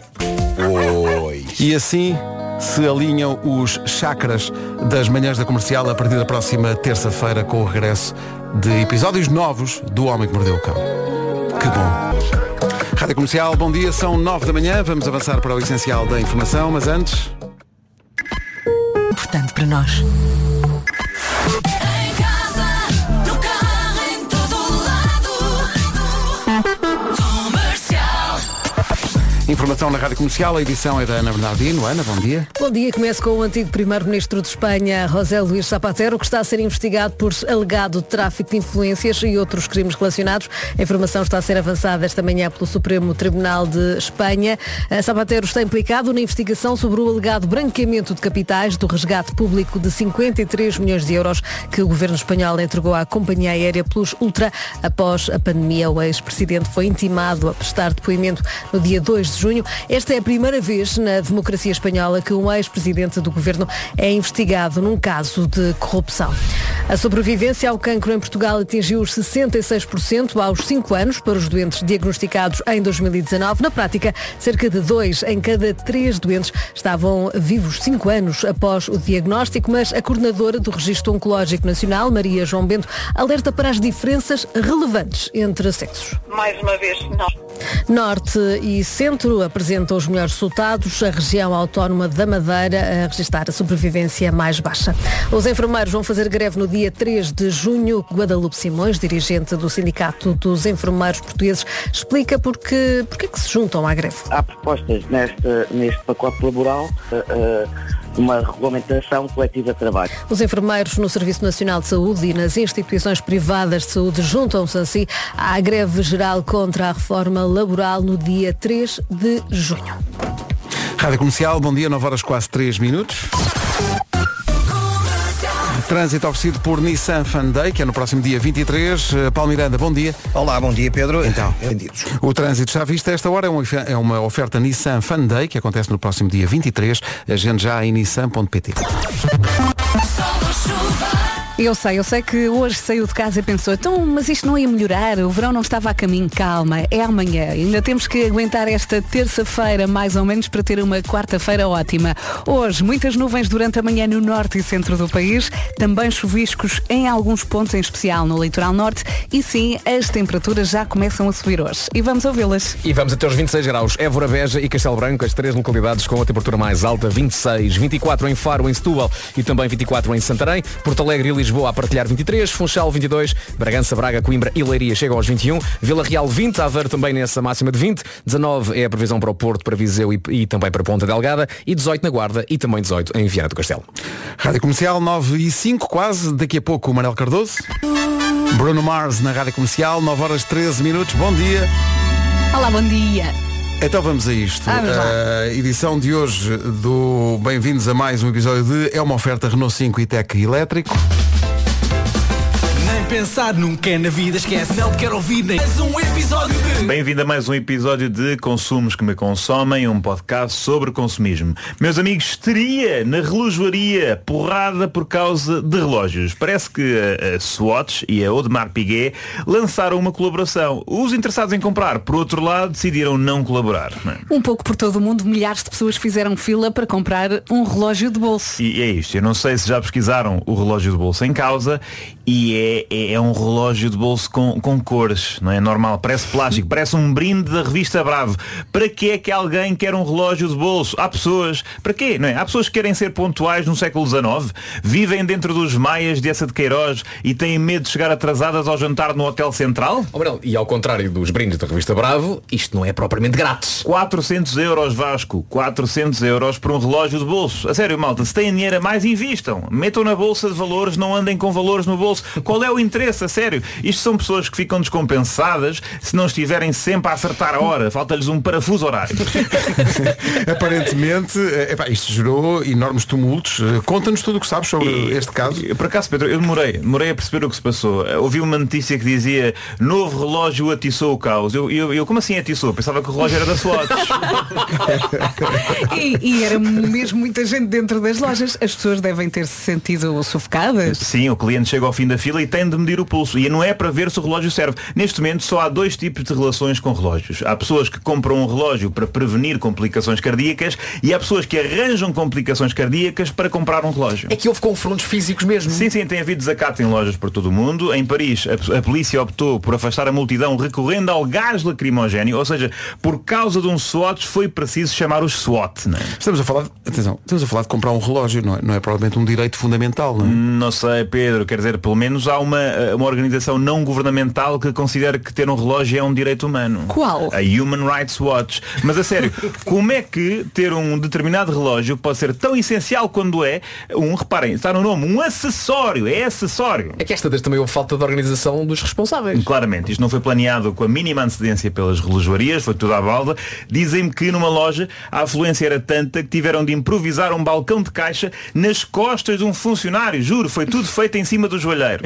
E assim se alinham os chakras das manhãs da Comercial a partir da próxima terça-feira, com o regresso de episódios novos do Homem que Mordeu o Cão. Que bom. Rádio Comercial, bom dia, são 9 da manhã, vamos avançar para o essencial da informação, mas antes... Importante para nós. Em casa, no carro, em todo lado. Comercial. Informação na Rádio Comercial, a edição é da Ana Bernardino. Ana, bom dia. Bom dia, começo com o antigo primeiro-ministro de Espanha, José Luís Zapatero, que está a ser investigado por alegado tráfico de influências e outros crimes relacionados. A informação está a ser avançada esta manhã pelo Supremo Tribunal de Espanha. Zapatero está implicado na investigação sobre o alegado branqueamento de capitais do resgate público de 53 milhões de euros que o governo espanhol entregou à companhia aérea Plus Ultra após a pandemia. O ex-presidente foi intimado a prestar depoimento no dia 2 de junho. Esta é a primeira vez na democracia espanhola que um ex-presidente do governo é investigado num caso de corrupção. A sobrevivência ao cancro em Portugal atingiu os 66% aos 5 anos para os doentes diagnosticados em 2019. Na prática, cerca de 2 em cada 3 doentes estavam vivos 5 anos após o diagnóstico, mas a coordenadora do Registro Oncológico Nacional, Maria João Bento, alerta para as diferenças relevantes entre sexos. Mais uma vez, nós Norte e Centro apresentam os melhores resultados, a região autónoma da Madeira a registrar a sobrevivência mais baixa. Os enfermeiros vão fazer greve no dia 3 de junho. Guadalupe Simões, dirigente do Sindicato dos Enfermeiros Portugueses, explica porque que se juntam à greve. Há propostas neste pacote laboral, uma regulamentação coletiva de trabalho. Os enfermeiros no Serviço Nacional de Saúde e nas instituições privadas de saúde juntam-se assim à greve geral contra a reforma laboral no dia 3 de junho. Rádio Comercial, bom dia, 9 horas quase 3 minutos. Trânsito oferecido por Nissan Fan Day, que é no próximo dia 23. Paulo Miranda, bom dia. Olá, bom dia, Pedro. Então, vendidos. O trânsito está à vista. Esta hora é uma oferta Nissan Fan Day, que acontece no próximo dia 23. Agende já em nissan.pt. Eu sei que hoje saiu de casa e pensou, então, mas isto não ia melhorar, o verão não estava a caminho, calma, é amanhã. Ainda temos que aguentar esta terça-feira, mais ou menos, para ter uma quarta-feira ótima. Hoje, muitas nuvens durante a manhã no norte e centro do país, também chuviscos em alguns pontos, em especial no litoral norte, e sim, as temperaturas já começam a subir hoje. E vamos ouvi-las. E vamos até aos 26 graus. Évora, Beja e Castelo Branco, as 3 localidades com a temperatura mais alta, 26, 24 em Faro, em Setúbal e também 24 em Santarém, Porto Alegre e Lisboa a partilhar 23, Funchal 22, Bragança, Braga, Coimbra e Leiria chegam aos 21, Vila Real 20, Aveiro também nessa máxima de 20, 19 é a previsão para o Porto, para Viseu e também para Ponta Delgada e 18 na Guarda e também 18 em Viana do Castelo. Rádio Comercial 9 e 5 quase, daqui a pouco o Manel Cardoso, Bruno Mars na Rádio Comercial, 9 horas 13 minutos, bom dia. Olá, bom dia. Então vamos a isto. A edição de hoje do Bem-vindos a mais um episódio de É uma oferta Renault 5 e Tech elétrico. Nem pensar nunca na vida, esquece. Não quero ouvir nem mais um episódio de... Bem-vindo a mais um episódio de Consumos que me consomem, um podcast sobre consumismo. Meus amigos, histeria na relojoaria, porrada por causa de relógios. Parece que a Swatch e a Audemars Piguet lançaram uma colaboração. Os interessados em comprar, por outro lado, decidiram não colaborar. Um pouco por todo o mundo, milhares de pessoas fizeram fila para comprar um relógio de bolso. E é isto, eu não sei se já pesquisaram o relógio de bolso em causa, e é um relógio de bolso com cores, não é normal, parece plástico, parece um brinde da revista Bravo. Para que é que alguém quer um relógio de bolso? Há pessoas, para quê? Não é? Há pessoas que querem ser pontuais no século XIX, vivem dentro dos Maias de Essa de Queiroz e têm medo de chegar atrasadas ao jantar no Hotel Central? E ao contrário dos brindes da revista Bravo, isto não é propriamente grátis. 400 euros, Vasco, 400 euros por um relógio de bolso. A sério, malta, se têm dinheiro a mais, invistam. Metam na bolsa de valores, não andem com valores no bolso. Qual é o interesse, a sério? Isto são pessoas que ficam descompensadas se não estiverem sempre a acertar a hora. Falta-lhes um parafuso horário. Aparentemente, isto gerou enormes tumultos. Conta-nos tudo o que sabes sobre este caso. Por acaso, Pedro, eu demorei a perceber o que se passou. Ouvi uma notícia que dizia: novo relógio atiçou o caos. Eu como assim atiçou? Pensava que o relógio era da Swatch. e era mesmo muita gente dentro das lojas. As pessoas devem ter-se sentido sufocadas. Sim, o cliente chega ao fim da fila e tem de medir o pulso. E não é para ver se o relógio serve. Neste momento só há dois tipos de relações com relógios. Há pessoas que compram um relógio para prevenir complicações cardíacas e há pessoas que arranjam complicações cardíacas para comprar um relógio. É que houve confrontos físicos mesmo. Sim, tem havido desacato em lojas por todo o mundo. Em Paris, a polícia optou por afastar a multidão recorrendo ao gás lacrimogéneo, ou seja, por causa de um SWAT foi preciso chamar os SWAT. Não é? Estamos a falar de comprar um relógio, não é provavelmente um direito fundamental, não é? Não sei, Pedro, quer dizer, pelo menos há uma organização não governamental que considera que ter um relógio é um direito humano. Qual? A Human Rights Watch. Mas a sério, como é que ter um determinado relógio pode ser tão essencial quando reparem, está no nome, um acessório, é acessório. É que esta vez também houve falta de organização dos responsáveis. Claramente, isto não foi planeado com a mínima antecedência pelas relojoarias, foi tudo à balda. Dizem-me que numa loja a afluência era tanta que tiveram de improvisar um balcão de caixa nas costas de um funcionário, juro, foi tudo feito em cima do joalheiro.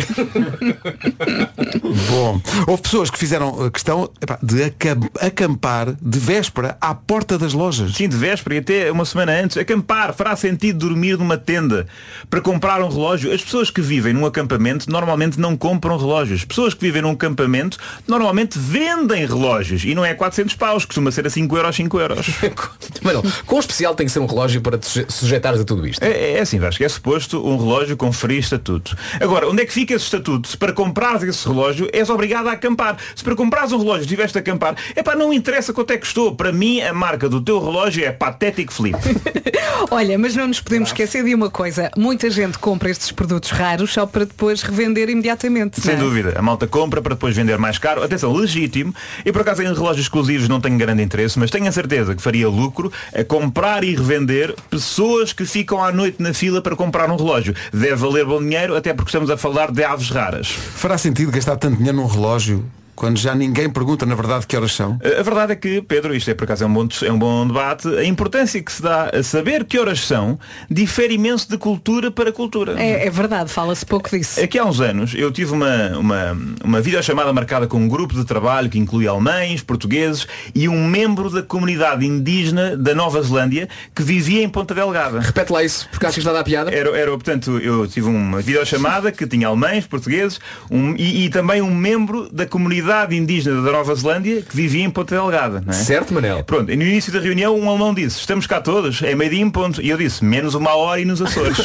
Bom, houve pessoas que fizeram a questão de acampar de véspera à porta das lojas. Sim, de véspera e até uma semana antes. Acampar fará sentido dormir numa tenda para comprar um relógio. As pessoas que vivem num acampamento normalmente não compram relógios. Pessoas que vivem num acampamento normalmente vendem relógios. E não é 400 paus, costuma ser a 5 euros. Mas não, com especial tem que ser um relógio para te sujeitares a tudo isto. É assim, Vasco, é suposto um relógio conferir estatuto. Agora, onde é que fica esse estatuto? produto, se para comprares esse relógio és obrigado a acampar. Se para comprares um relógio tiveste a acampar, não interessa quanto é que custou. Para mim, a marca do teu relógio é Pathetic Flip. Olha, mas não nos podemos esquecer de uma coisa. Muita gente compra estes produtos raros só para depois revender imediatamente. Sem dúvida. A malta compra para depois vender mais caro. Atenção, legítimo. E por acaso em relógios exclusivos não tenho grande interesse, mas tenho a certeza que faria lucro a comprar e revender pessoas que ficam à noite na fila para comprar um relógio. Deve valer bom dinheiro, até porque estamos a falar de aves raras. Fará sentido gastar tanto dinheiro num relógio quando já ninguém pergunta na verdade que horas são? A verdade é que, Pedro, isto por acaso é um bom debate, a importância que se dá a saber que horas são difere imenso de cultura para cultura. É verdade, fala-se pouco disso. Aqui há uns anos eu tive uma videochamada marcada com um grupo de trabalho que inclui alemães, portugueses e um membro da comunidade indígena da Nova Zelândia que vivia em Ponta Delgada. Repete lá isso, porque acho que está a dar piada. Portanto, eu tive uma videochamada que tinha alemães, portugueses e também um membro da comunidade indígena da Nova Zelândia que vivia em Ponta Delgada, não é? Certo, Manel. Pronto, e no início da reunião um alemão disse: estamos cá todos, é meio-dia em ponto. E eu disse: menos 1 hora e nos Açores.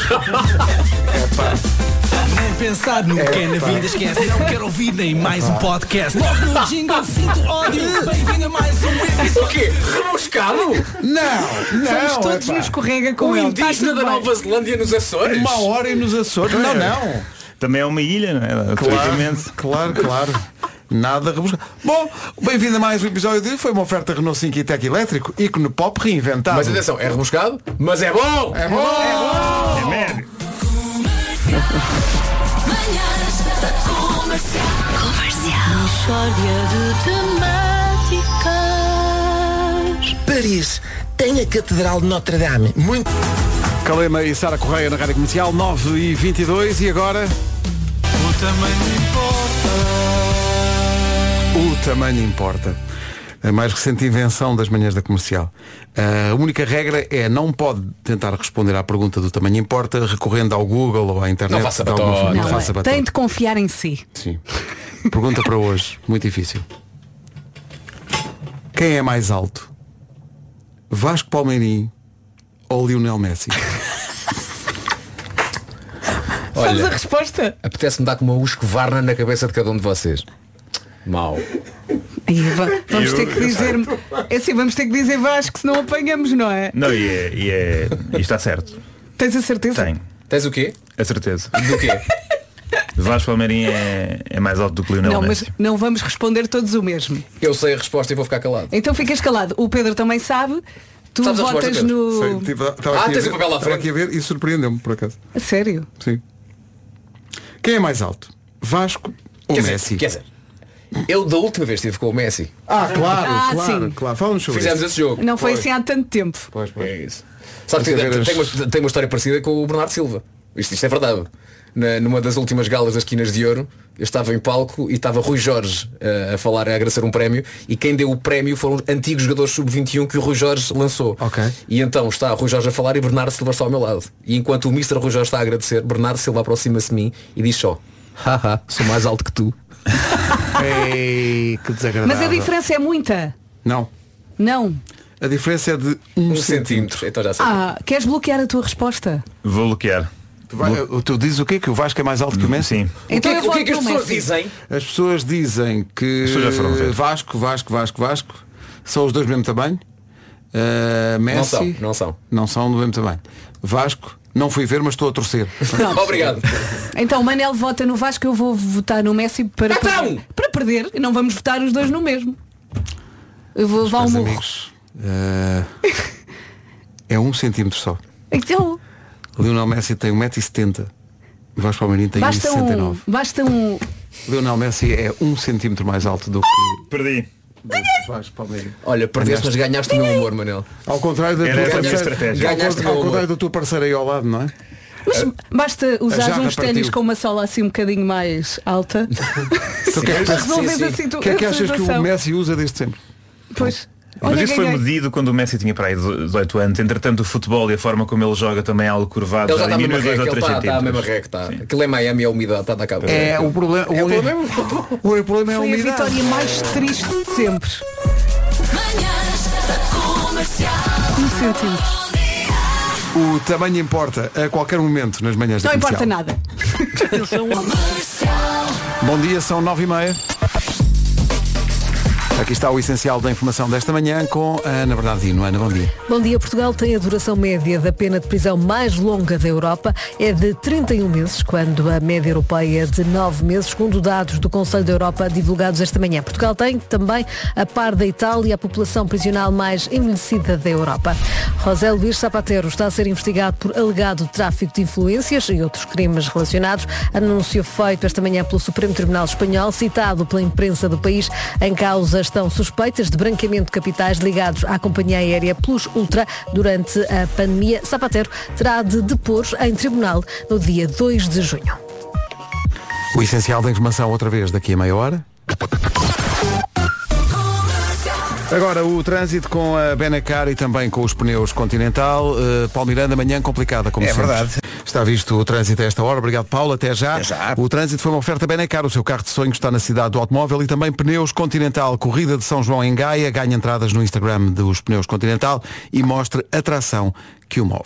Nem pensar no que é na vida, esquece. Não quero ouvir nem mais um podcast. Logo no jingle sinto ódio. Bem-vindo a mais um Isso o quê? Rebuscado? Não. Somos todos nos escorrega com ele. Indígena da Nova Zelândia nos Açores? 1 hora e nos Açores? Não. Também é uma ilha, não é? Claro. Nada rebuscado. Bom, bem-vindo a mais um episódio de Foi uma oferta Renault 5 e Tech elétrico, ícone pop reinventado. Mas atenção, é rebuscado, mas é bom! É bom! É médio! Paris tem a Catedral de Notre Dame. Muito. Calema e Sara Correia na Rádio Comercial, 9h22 e agora... O tamanho importa. O tamanho importa. A mais recente invenção das manhãs da Comercial. A única regra é não pode tentar responder à pergunta do tamanho importa recorrendo ao Google ou à internet. Não faça batota. Não faça batota. Tem de confiar em si. Sim. Pergunta para hoje, muito difícil. Quem é mais alto? Vasco Palmeirim ou Lionel Messi? Sabes a resposta? Apetece-me dar com uma Husqvarna na cabeça de cada um de vocês. Mau. Vamos ter que dizer. É assim, vamos ter que dizer Vasco, se não apanhamos, não é? Não, e está certo. Tens a certeza? Tenho. Tens o quê? A certeza. Do quê? Vasco Palmeirim é mais alto do que Lionel Messi. Mas não vamos responder todos o mesmo. Eu sei a resposta e vou ficar calado. Então ficas calado. O Pedro também sabe. Tu Sabes votas no... Sei, tens o papel lá à frente. Estava aqui a ver e surpreendeu-me, por acaso. A sério? Sim. Quem é mais alto? Vasco ou Messi? Quer dizer, eu da última vez estive com o Messi. Claro. Fala-nos sobre Fizemos isso. esse jogo. Não foi assim há tanto tempo. Pois. É isso. Sabe que tem uma história parecida com o Bernardo Silva. Isto é verdade. Numa das últimas galas das Quinas de Ouro, eu estava em palco e estava Rui Jorge a falar, a agradecer um prémio, e quem deu o prémio foram antigos jogadores sub-21 que o Rui Jorge lançou. Okay. E então está Rui Jorge a falar e Bernardo Silva está ao meu lado. E enquanto o Mr. Rui Jorge está a agradecer, Bernardo Silva aproxima-se de mim e diz só: haha, sou mais alto que tu. Ei, que desagradável. Mas a diferença é muita. Não. A diferença é de 1 centímetro. Então já sei. Queres bloquear a tua resposta? Vou bloquear. Tu dizes o quê? Que o Vasco é mais alto que o Messi? Sim. Então o que é que as pessoas dizem? As pessoas dizem que já foram ver. Vasco são os dois do mesmo tamanho. Messi Não são do mesmo tamanho. Vasco, não fui ver, mas estou a torcer. Obrigado. Então o Manel vota no Vasco, eu vou votar no Messi para perder. E não vamos votar os dois no mesmo. Eu vou levar um murro. Amigos, é 1 centímetro só. Então Lionel Messi tem 1,70 m. Vasco Palmeirim tem 1,69 m. Basta um. Lionel Messi é 1 centímetro mais alto do que Perdi. Vasco Palmeirim. Olha, perdeste, mas ganhaste o meu humor, Manel. Ao contrário da tua parceira aí ao lado, não é? Mas basta usar uns ténis com uma sola assim um bocadinho mais alta. O que é que achas que o Messi usa desde sempre? Pois. Mas isso foi medido quando o Messi tinha para aí 18 anos. Entretanto, o futebol e a forma como ele joga também é algo curvado. Ele já está diminui 2 ou 3 está a mesma centímetros. rec. Aquilo é Miami, a umidade está a cabo. O problema é a Foi umidade. a vitória mais triste de sempre. 1 centímetro. O tamanho importa a qualquer momento nas manhãs da Não Comercial. importa nada. Bom dia, são 9h30. Aqui está o essencial da informação desta manhã com a Ana Bernardino. Ana, bom dia. Bom dia. Portugal tem a duração média da pena de prisão mais longa da Europa. É de 31 meses, quando a média europeia é de 9 meses, segundo dados do Conselho da Europa divulgados esta manhã. Portugal tem também, a par da Itália, a população prisional mais envelhecida da Europa. José Luís Zapatero está a ser investigado por alegado tráfico de influências e outros crimes relacionados. Anúncio feito esta manhã pelo Supremo Tribunal Espanhol, citado pela imprensa do país. Em causa estão suspeitas de branqueamento de capitais ligados à companhia aérea Plus Ultra durante a pandemia. Zapatero terá de depor em tribunal no dia 2 de junho. O essencial da informação outra vez daqui a meia hora. Agora o trânsito com a Benacar e também com os pneus Continental. Paulo Miranda, manhã complicada, como sempre. É verdade. Está visto o trânsito a esta hora. Obrigado, Paulo. Até já. Até já. O trânsito foi uma oferta Benacar. O seu carro de sonho está na cidade do automóvel e também pneus Continental. Corrida de São João em Gaia. Ganhe entradas no Instagram dos pneus Continental e mostre a tração que o move.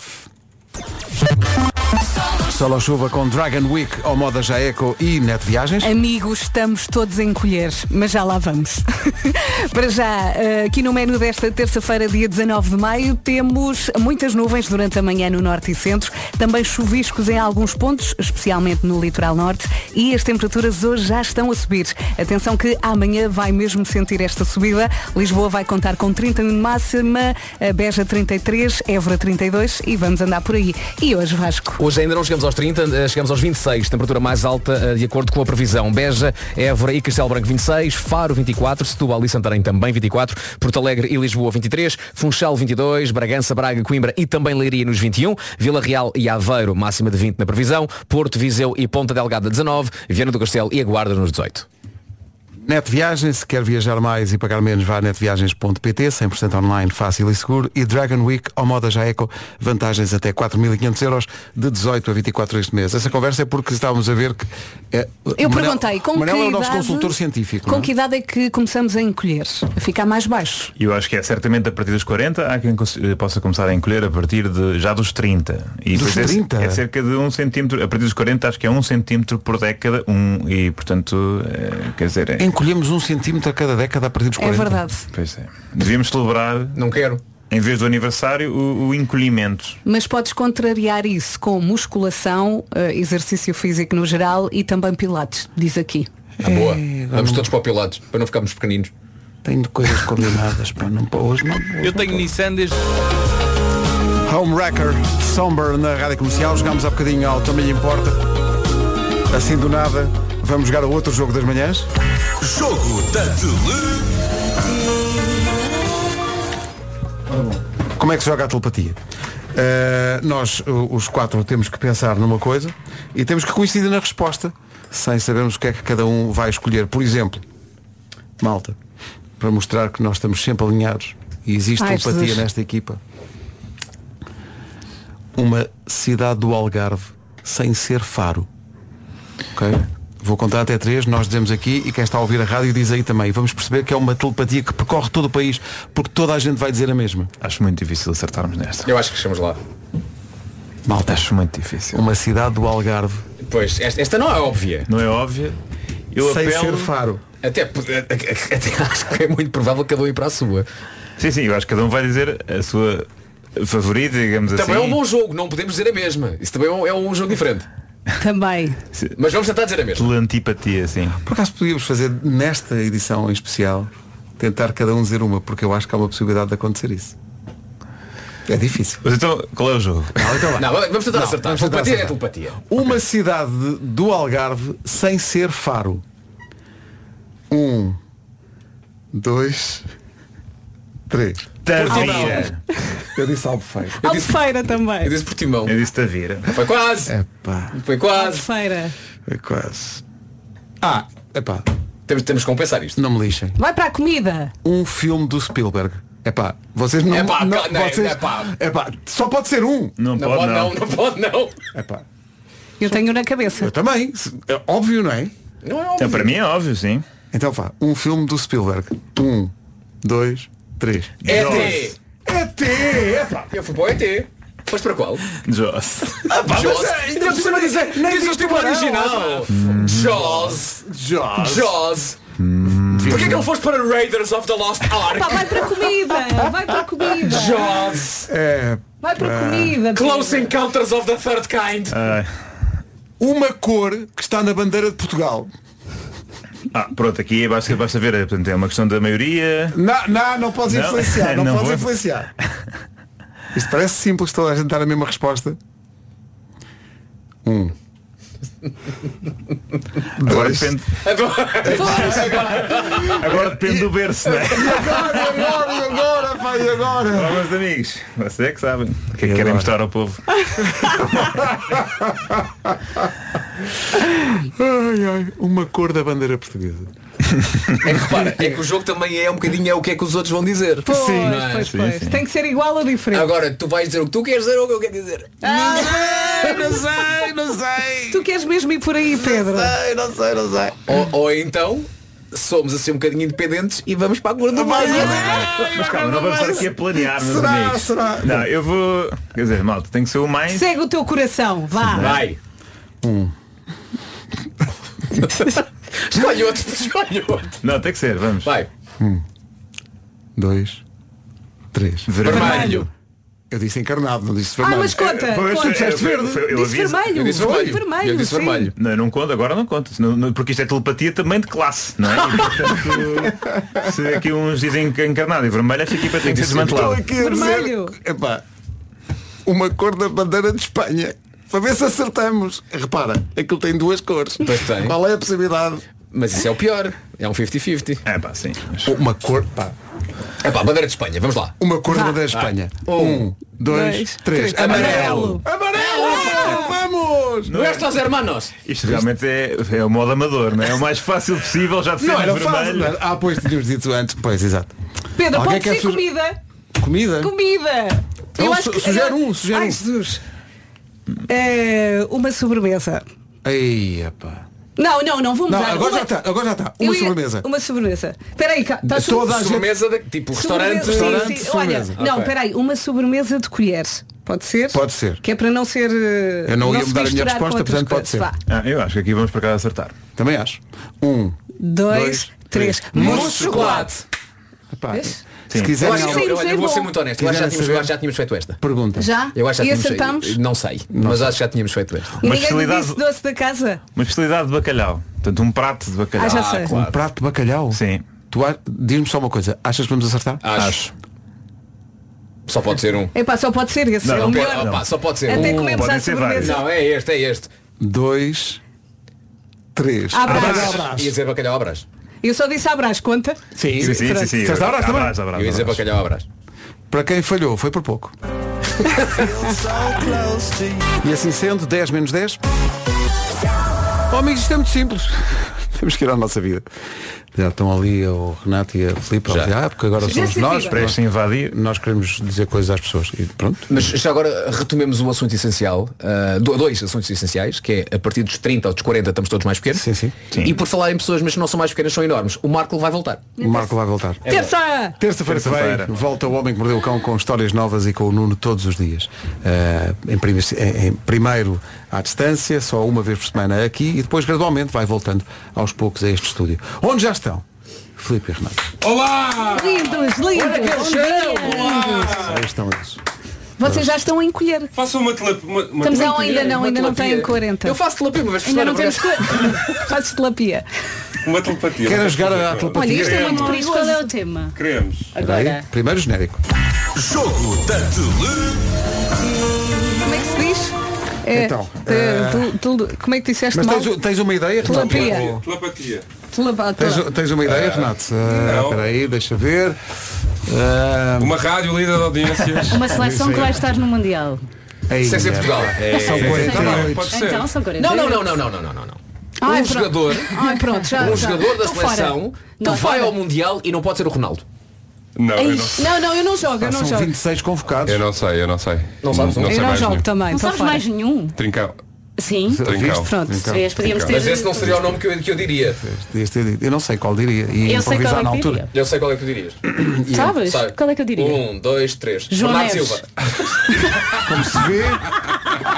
Solo chuva com Dragon Week ao Moda Jaeco e Net Viagens. Amigos, estamos todos em colheres, mas já lá vamos. Para já, aqui no menu desta terça-feira, dia 19 de maio, temos muitas nuvens durante a manhã no norte e centro, também chuviscos em alguns pontos, especialmente no litoral norte, e as temperaturas hoje já estão a subir. Atenção que amanhã vai mesmo sentir esta subida. Lisboa vai contar com 31 de máxima, Beja 33, Évora 32 e vamos andar por aí. E hoje, Vasco? Hoje ainda não chegamos aos 30, chegamos aos 26, temperatura mais alta de acordo com a previsão. Beja, Évora e Castelo Branco 26, Faro 24, Setúbal e Santarém também 24, Porto Alegre e Lisboa 23, Funchal 22, Bragança, Braga, Coimbra e também Leiria nos 21, Vila Real e Aveiro máxima de 20 na previsão, Porto, Viseu e Ponta Delgada 19, Viana do Castelo e a Guarda nos 18. Net Viagens, se quer viajar mais e pagar menos, vá a netviagens.pt, 100% online, fácil e seguro. E Dragon Week ao Moda Jaeco, vantagens até 4.500 euros de 18 a 24 este mês. Essa conversa é porque estávamos a ver que... Eu perguntei, com Manel que é o nosso idade, consultor científico. Com que idade é que começamos a encolher? A ficar mais baixo? Eu acho que é certamente a partir dos 40, há quem possa começar a encolher a partir de já dos 30. E dos 30? É cerca de 1 centímetro, a partir dos 40 acho que é 1 centímetro por década, e portanto, quer dizer... Encolhemos 1 centímetro a cada década a partir dos 40. É verdade. Pois é. Devíamos celebrar... Não quero. Em vez do aniversário, o encolhimento. Mas podes contrariar isso com musculação, exercício físico no geral e também pilates, diz aqui. Boa. Vamos todos para o pilates, para não ficarmos pequeninos. Tenho coisas combinadas, para não para hoje. Eu tenho Nissan desde... Homewrecker, Somber na Rádio Comercial. Jogámos há bocadinho ao Também Importa. Assim do nada, vamos jogar a outro jogo das manhãs. Jogo da Tele. Como é que se joga a telepatia? Nós, os quatro, temos que pensar numa coisa e temos que coincidir na resposta, sem sabermos o que é que cada um vai escolher. Por exemplo, malta, para mostrar que nós estamos sempre alinhados e existe telepatia Jesus. Nesta equipa. Uma cidade do Algarve sem ser Faro. Ok? Vou contar até 3, nós dizemos aqui e quem está a ouvir a rádio diz aí também. Vamos perceber que é uma telepatia que percorre todo o país, porque toda a gente vai dizer a mesma. Acho muito difícil acertarmos nesta. Eu acho que chegamos lá. Malta, acho muito difícil. Uma cidade do Algarve. Pois, esta não é óbvia. Não é óbvia. Eu sem ser Faro. Até acho que é muito provável cada um ir para a sua. Sim, eu acho que cada um vai dizer a sua favorita, digamos também assim. Também é um bom jogo, não podemos dizer a mesma. Isso também é um jogo diferente. Também. Mas vamos tentar dizer a mesma. Pela antipatia, sim. Por acaso podíamos fazer nesta edição em especial, tentar cada um dizer uma, porque eu acho que há uma possibilidade de acontecer isso. É difícil. Mas então, qual é o jogo? Não, vamos tentar acertar. Telepatia é telepatia. Uma cidade do Algarve sem ser Faro. 1, 2, 3. Tavira. Eu disse Albufeira. Albufeira também. Eu disse Portimão. Eu disse Tavira. Foi quase. Foi quase. Albufeira. Foi quase. Temos que compensar isto. Não me lixem. Vai para a comida. Um filme do Spielberg. Vocês não... Só pode ser um. Não pode não. Eu tenho na cabeça. Eu também. É óbvio, não é? Não é óbvio. Então, para mim é óbvio, sim. Então vá. Um filme do Spielberg. 1, 2, 3. ET. ET. Eu fui para o ET. Foste para qual? Joss. Ainda precisa dizer. Nem diz o tipo original. Jaws. Jaws. Porquê que não foste para Raiders of the Lost Ark? Pá, vai para comida. Vai para comida. Jaws. Vai para comida. Close Encounters of the Third Kind. Uma cor que está na bandeira de Portugal. Pronto, aqui basta ver, portanto, é uma questão da maioria. Não podes influenciar. Não podes influenciar. Isto parece simples, toda a gente dar a mesma resposta. Agora depende. Agora depende do berço, não é? E agora? Meus amigos, vocês é que sabem o que é que querem mostrar ao povo. Uma cor da bandeira portuguesa. É que repara, é que o jogo também é um bocadinho o que é que os outros vão dizer. Pois. Tem que ser igual ou diferente. Agora, tu vais dizer o que tu queres dizer ou o que eu quero dizer. Não sei. Tu queres mesmo ir por aí, Pedro? Não sei. Ou então somos assim um bocadinho independentes e vamos para a cor do meio. Mas calma, não vamos estar aqui a planear, meus amigos. Será? Não, eu vou. Quer dizer, malta, tem que ser o mais. Segue o teu coração, vá. Vai. Escolhe outro. Não, tem que ser, vamos. Vai. 2, 3. Vermelho. Eu disse encarnado, não disse vermelho. Mas conta. Tu disseste verde. Eu disse vermelho. Eu disse vermelho. Eu disse vermelho. Não, eu não conto, agora não conto. Porque isto é telepatia também de classe, não é? E, portanto, se aqui uns dizem que encarnado e vermelho, esta equipa tem que ser desmantelada. Vermelho. Uma cor da bandeira de Espanha. Para ver se acertamos. Repara, aquilo tem duas cores. Pois tem. Qual é a possibilidade? Mas isso é o pior. É um 50-50. Sim. Uma cor. Bandeira de Espanha, vamos lá. Uma cor da bandeira de Espanha. 1, 2, 3. Amarelo. Vamos! Nuestros hermanos. Isto realmente é o modo amador, não é? É o mais fácil possível, já defende vermelho. Pois tínhamos dito antes. Pois, exato. Pedro, pode ser comida. Comida? Eu acho que... Sugere um. Ai, Jesus. Uma sobremesa. Não, vamos dar. Agora já está. Sobremesa. Uma sobremesa. Espera aí, toda a sobremesa tipo restaurante. Sim. Olha, não, espera aí, uma sobremesa de colheres. Pode ser? Pode ser. Que é para não ser. Eu não ia mudar a minha resposta, portanto pode ser. Eu acho que aqui vamos para cá acertar. Também acho. 1, 2, 3. Mousse de chocolate. Se quiserem, eu vou ser muito honesto. Eu acho que já tínhamos feito esta. Pergunta. Já? Eu acho que e acertamos? Não sei. Mas acho que já tínhamos feito esta. E ninguém disse doce da casa? Uma especialidade de bacalhau. Portanto, um prato de bacalhau. Já sei. Um prato de bacalhau? Sim. Diz-me só uma coisa. Achas que vamos acertar? Acho. Só pode ser um. Só pode ser esse. Não, é o melhor. Não. Só pode ser até um. Comemos a sobremesa. Não, é este. 2, 3. Ia dizer bacalhau à Brás. Eu só disse à Brás, conta? Sim. Eu ia dizer bacalhau à Brás. Para quem falhou, foi por pouco. E assim sendo, 10 menos 10. Amigos, isto é muito simples. Temos que ir à nossa vida. Já estão ali o Renato e a Filipe a dizer, porque agora somos nós, prestes a invadir. Nós queremos dizer coisas às pessoas. E pronto. Mas já agora retomemos o assunto essencial, dois assuntos essenciais, que é a partir dos 30 ou dos 40 estamos todos mais pequenos. Sim. E por falar em pessoas, mas que não são mais pequenas, são enormes. O Marco vai voltar. Terça-feira que vem, volta o Homem que Mordeu o Cão com histórias novas e com o Nuno todos os dias. Em primeiro à distância, só uma vez por semana aqui, e depois gradualmente vai voltando aos poucos a este estúdio. Onde já estão? Filipe e Renato. Olá! Lindos! Olha que Aí estão eles. Vocês já estão a encolher. Façam uma Estamos ainda não têm 40. Eu faço telapia uma vez por Ainda semana. não temos Fazes telapia. Uma telepatia. Querem jogar a telepatia? Olha, isto é muito perigoso. Qual é o tema? Queremos. Agora. Primeiro genérico. Jogo da Como é que se diz? Então, como é que disseste mas mal? tens uma ideia, Renato? Telepatia. Tens uma ideia, Renato? Espera aí, deixa ver. Uma rádio líder de audiências. Uma seleção que vai estar no Mundial. Sem ser Portugal. São 40 noites. Pode ser. Então são 40. Não. Um jogador da seleção vai ao Mundial e não pode ser o Ronaldo. Não, eu não sei. Não, eu não jogo. São 26 convocados. Eu não sei. Não sabes? Eu não jogo também. Não sabes mais nenhum? Trincão. Sim. Trincão. Pronto. Podíamos ter... Mas esse não seria o nome que eu diria. Eu não sei qual diria. E Eu sei qual improvisar é na que altura. diria. Eu sei qual é que tu dirias. Sabes? Qual é que eu diria? 1, 2, 3. João Bernardo Neves. Silva. Como se vê,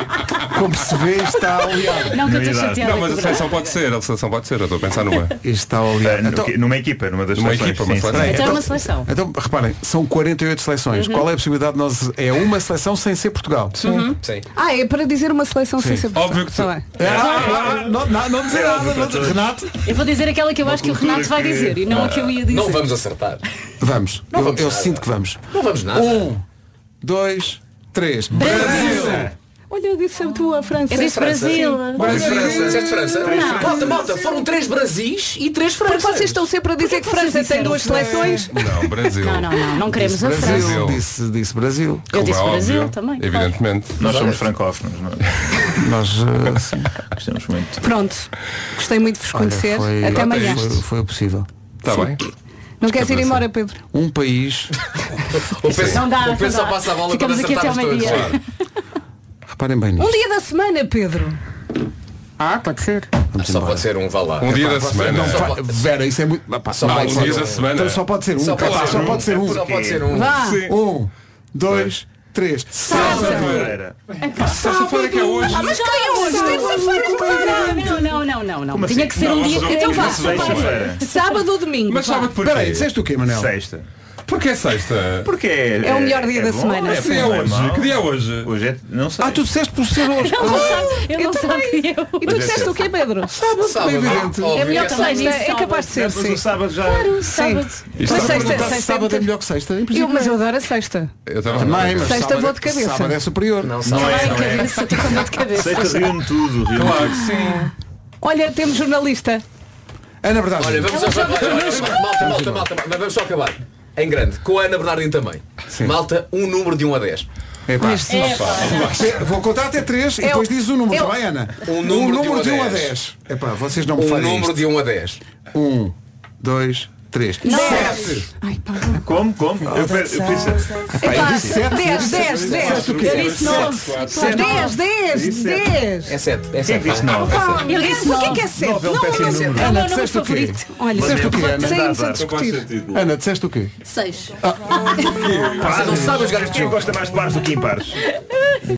Como se vê, está aliado. Não, que eu estou chateada. Não, mas a seleção pode ser, eu estou a pensar numa. Está aliado. Numa equipa, numa das seleções. Equipa, uma seleção. Então é uma seleção. Então, reparem, são 48 seleções. Qual é a possibilidade de nós... É uma seleção sem ser Portugal. Sim. É para dizer uma seleção sem ser Óbvio que Tá bem. Não dizer nada. Renato? Eu vou dizer aquela que eu acho que o Renato vai dizer e não a que eu ia dizer. Não vamos acertar. Vamos. Não vamos Eu nada. sinto que vamos. Não vamos nada. 1, 2, 3. Brasil! Olha, eu disse a tua França. Eu disse Brasil. Disseste França? Malta, foram 3 Brasis e 3 Franças. Porque vocês estão sempre a dizer que França tem 2 seleções. Não, Brasil. Não queremos a França. Brasil. Disse Brasil. Eu disse Como é Brasil óbvio, também. Evidentemente. Nós somos francófonos, não é? Nós Gostamos muito. Pronto. Gostei muito de vos conhecer. Até amanhã. Foi o possível. Está bem. Não queres ir embora, Pedro? Um país. Não dá. O Pedro só passa a bola Ficamos para aqui até ao acertarmos todos. meio-dia. Reparem bem nisto. Um dia da semana, Pedro. Pode ser. Só pode ser um, vá lá. Um dia da semana. Vera, isso é muito. Só pode Um ser dia um. da semana. Então só pode ser um. Só pode ser um. Só pode ser um. Vá. 1, 2, 3. Sexta-feira. Sexta-feira que é hoje. Mas que é hoje? Terça-feira. Não. Tinha que ser um dia que Então vá. Sexta-feira. Sábado ou domingo? Mas sábado porquê? Espera aí, disseste o quê, Manel? Sexta. Porquê sexta? Porque É o melhor dia da bom, semana. Que dia é bom, hoje? mau. Que dia é hoje? Hoje é... Não sei. Tu disseste por ser hoje. Eu não sabia. E tu disseste o quê, Pedro? Sábado, é evidente. É melhor que Sexta seja é capaz de ser, Mas o sim. sábado já... Claro, sábado. Mas sexta Sábado é melhor que sexta. Em princípio, Mas eu adoro a sexta. Eu também. Também, mas Sexta sábado vou de cabeça. Sábado é superior. Não Vai é, em não é. cabeça, estou com dor de cabeça. Sexta reúne tudo. Claro que sim. Olha, temos jornalista. Ana Bernardino. Olha, vamos só... Malta, mas vamos só acabar. Em grande, com a Ana Bernardino também. Malta, um número de 1 a 10. Vou contar até 3 e depois diz o número, também, Ana? Um número de 1 a 10. Vocês não me Um falem número isto. de 1 a 10. 1, 2, 3. 7. Como? Eu disse... Eu disse 7. 10. Disseste o quê? Eu disse 9. 10. É 7. É 7. Quem disse 9? Eu disse o que é 7? Nove é um péssimo número. Ana, Não, disseste o quê? favorito. Olha, Disseste o quê, Ana? saímos a Dá, discutir. Ana, disseste o quê? 6. Vocês não sabem jogar este Quem jogo. gosta mais de pares do que impares?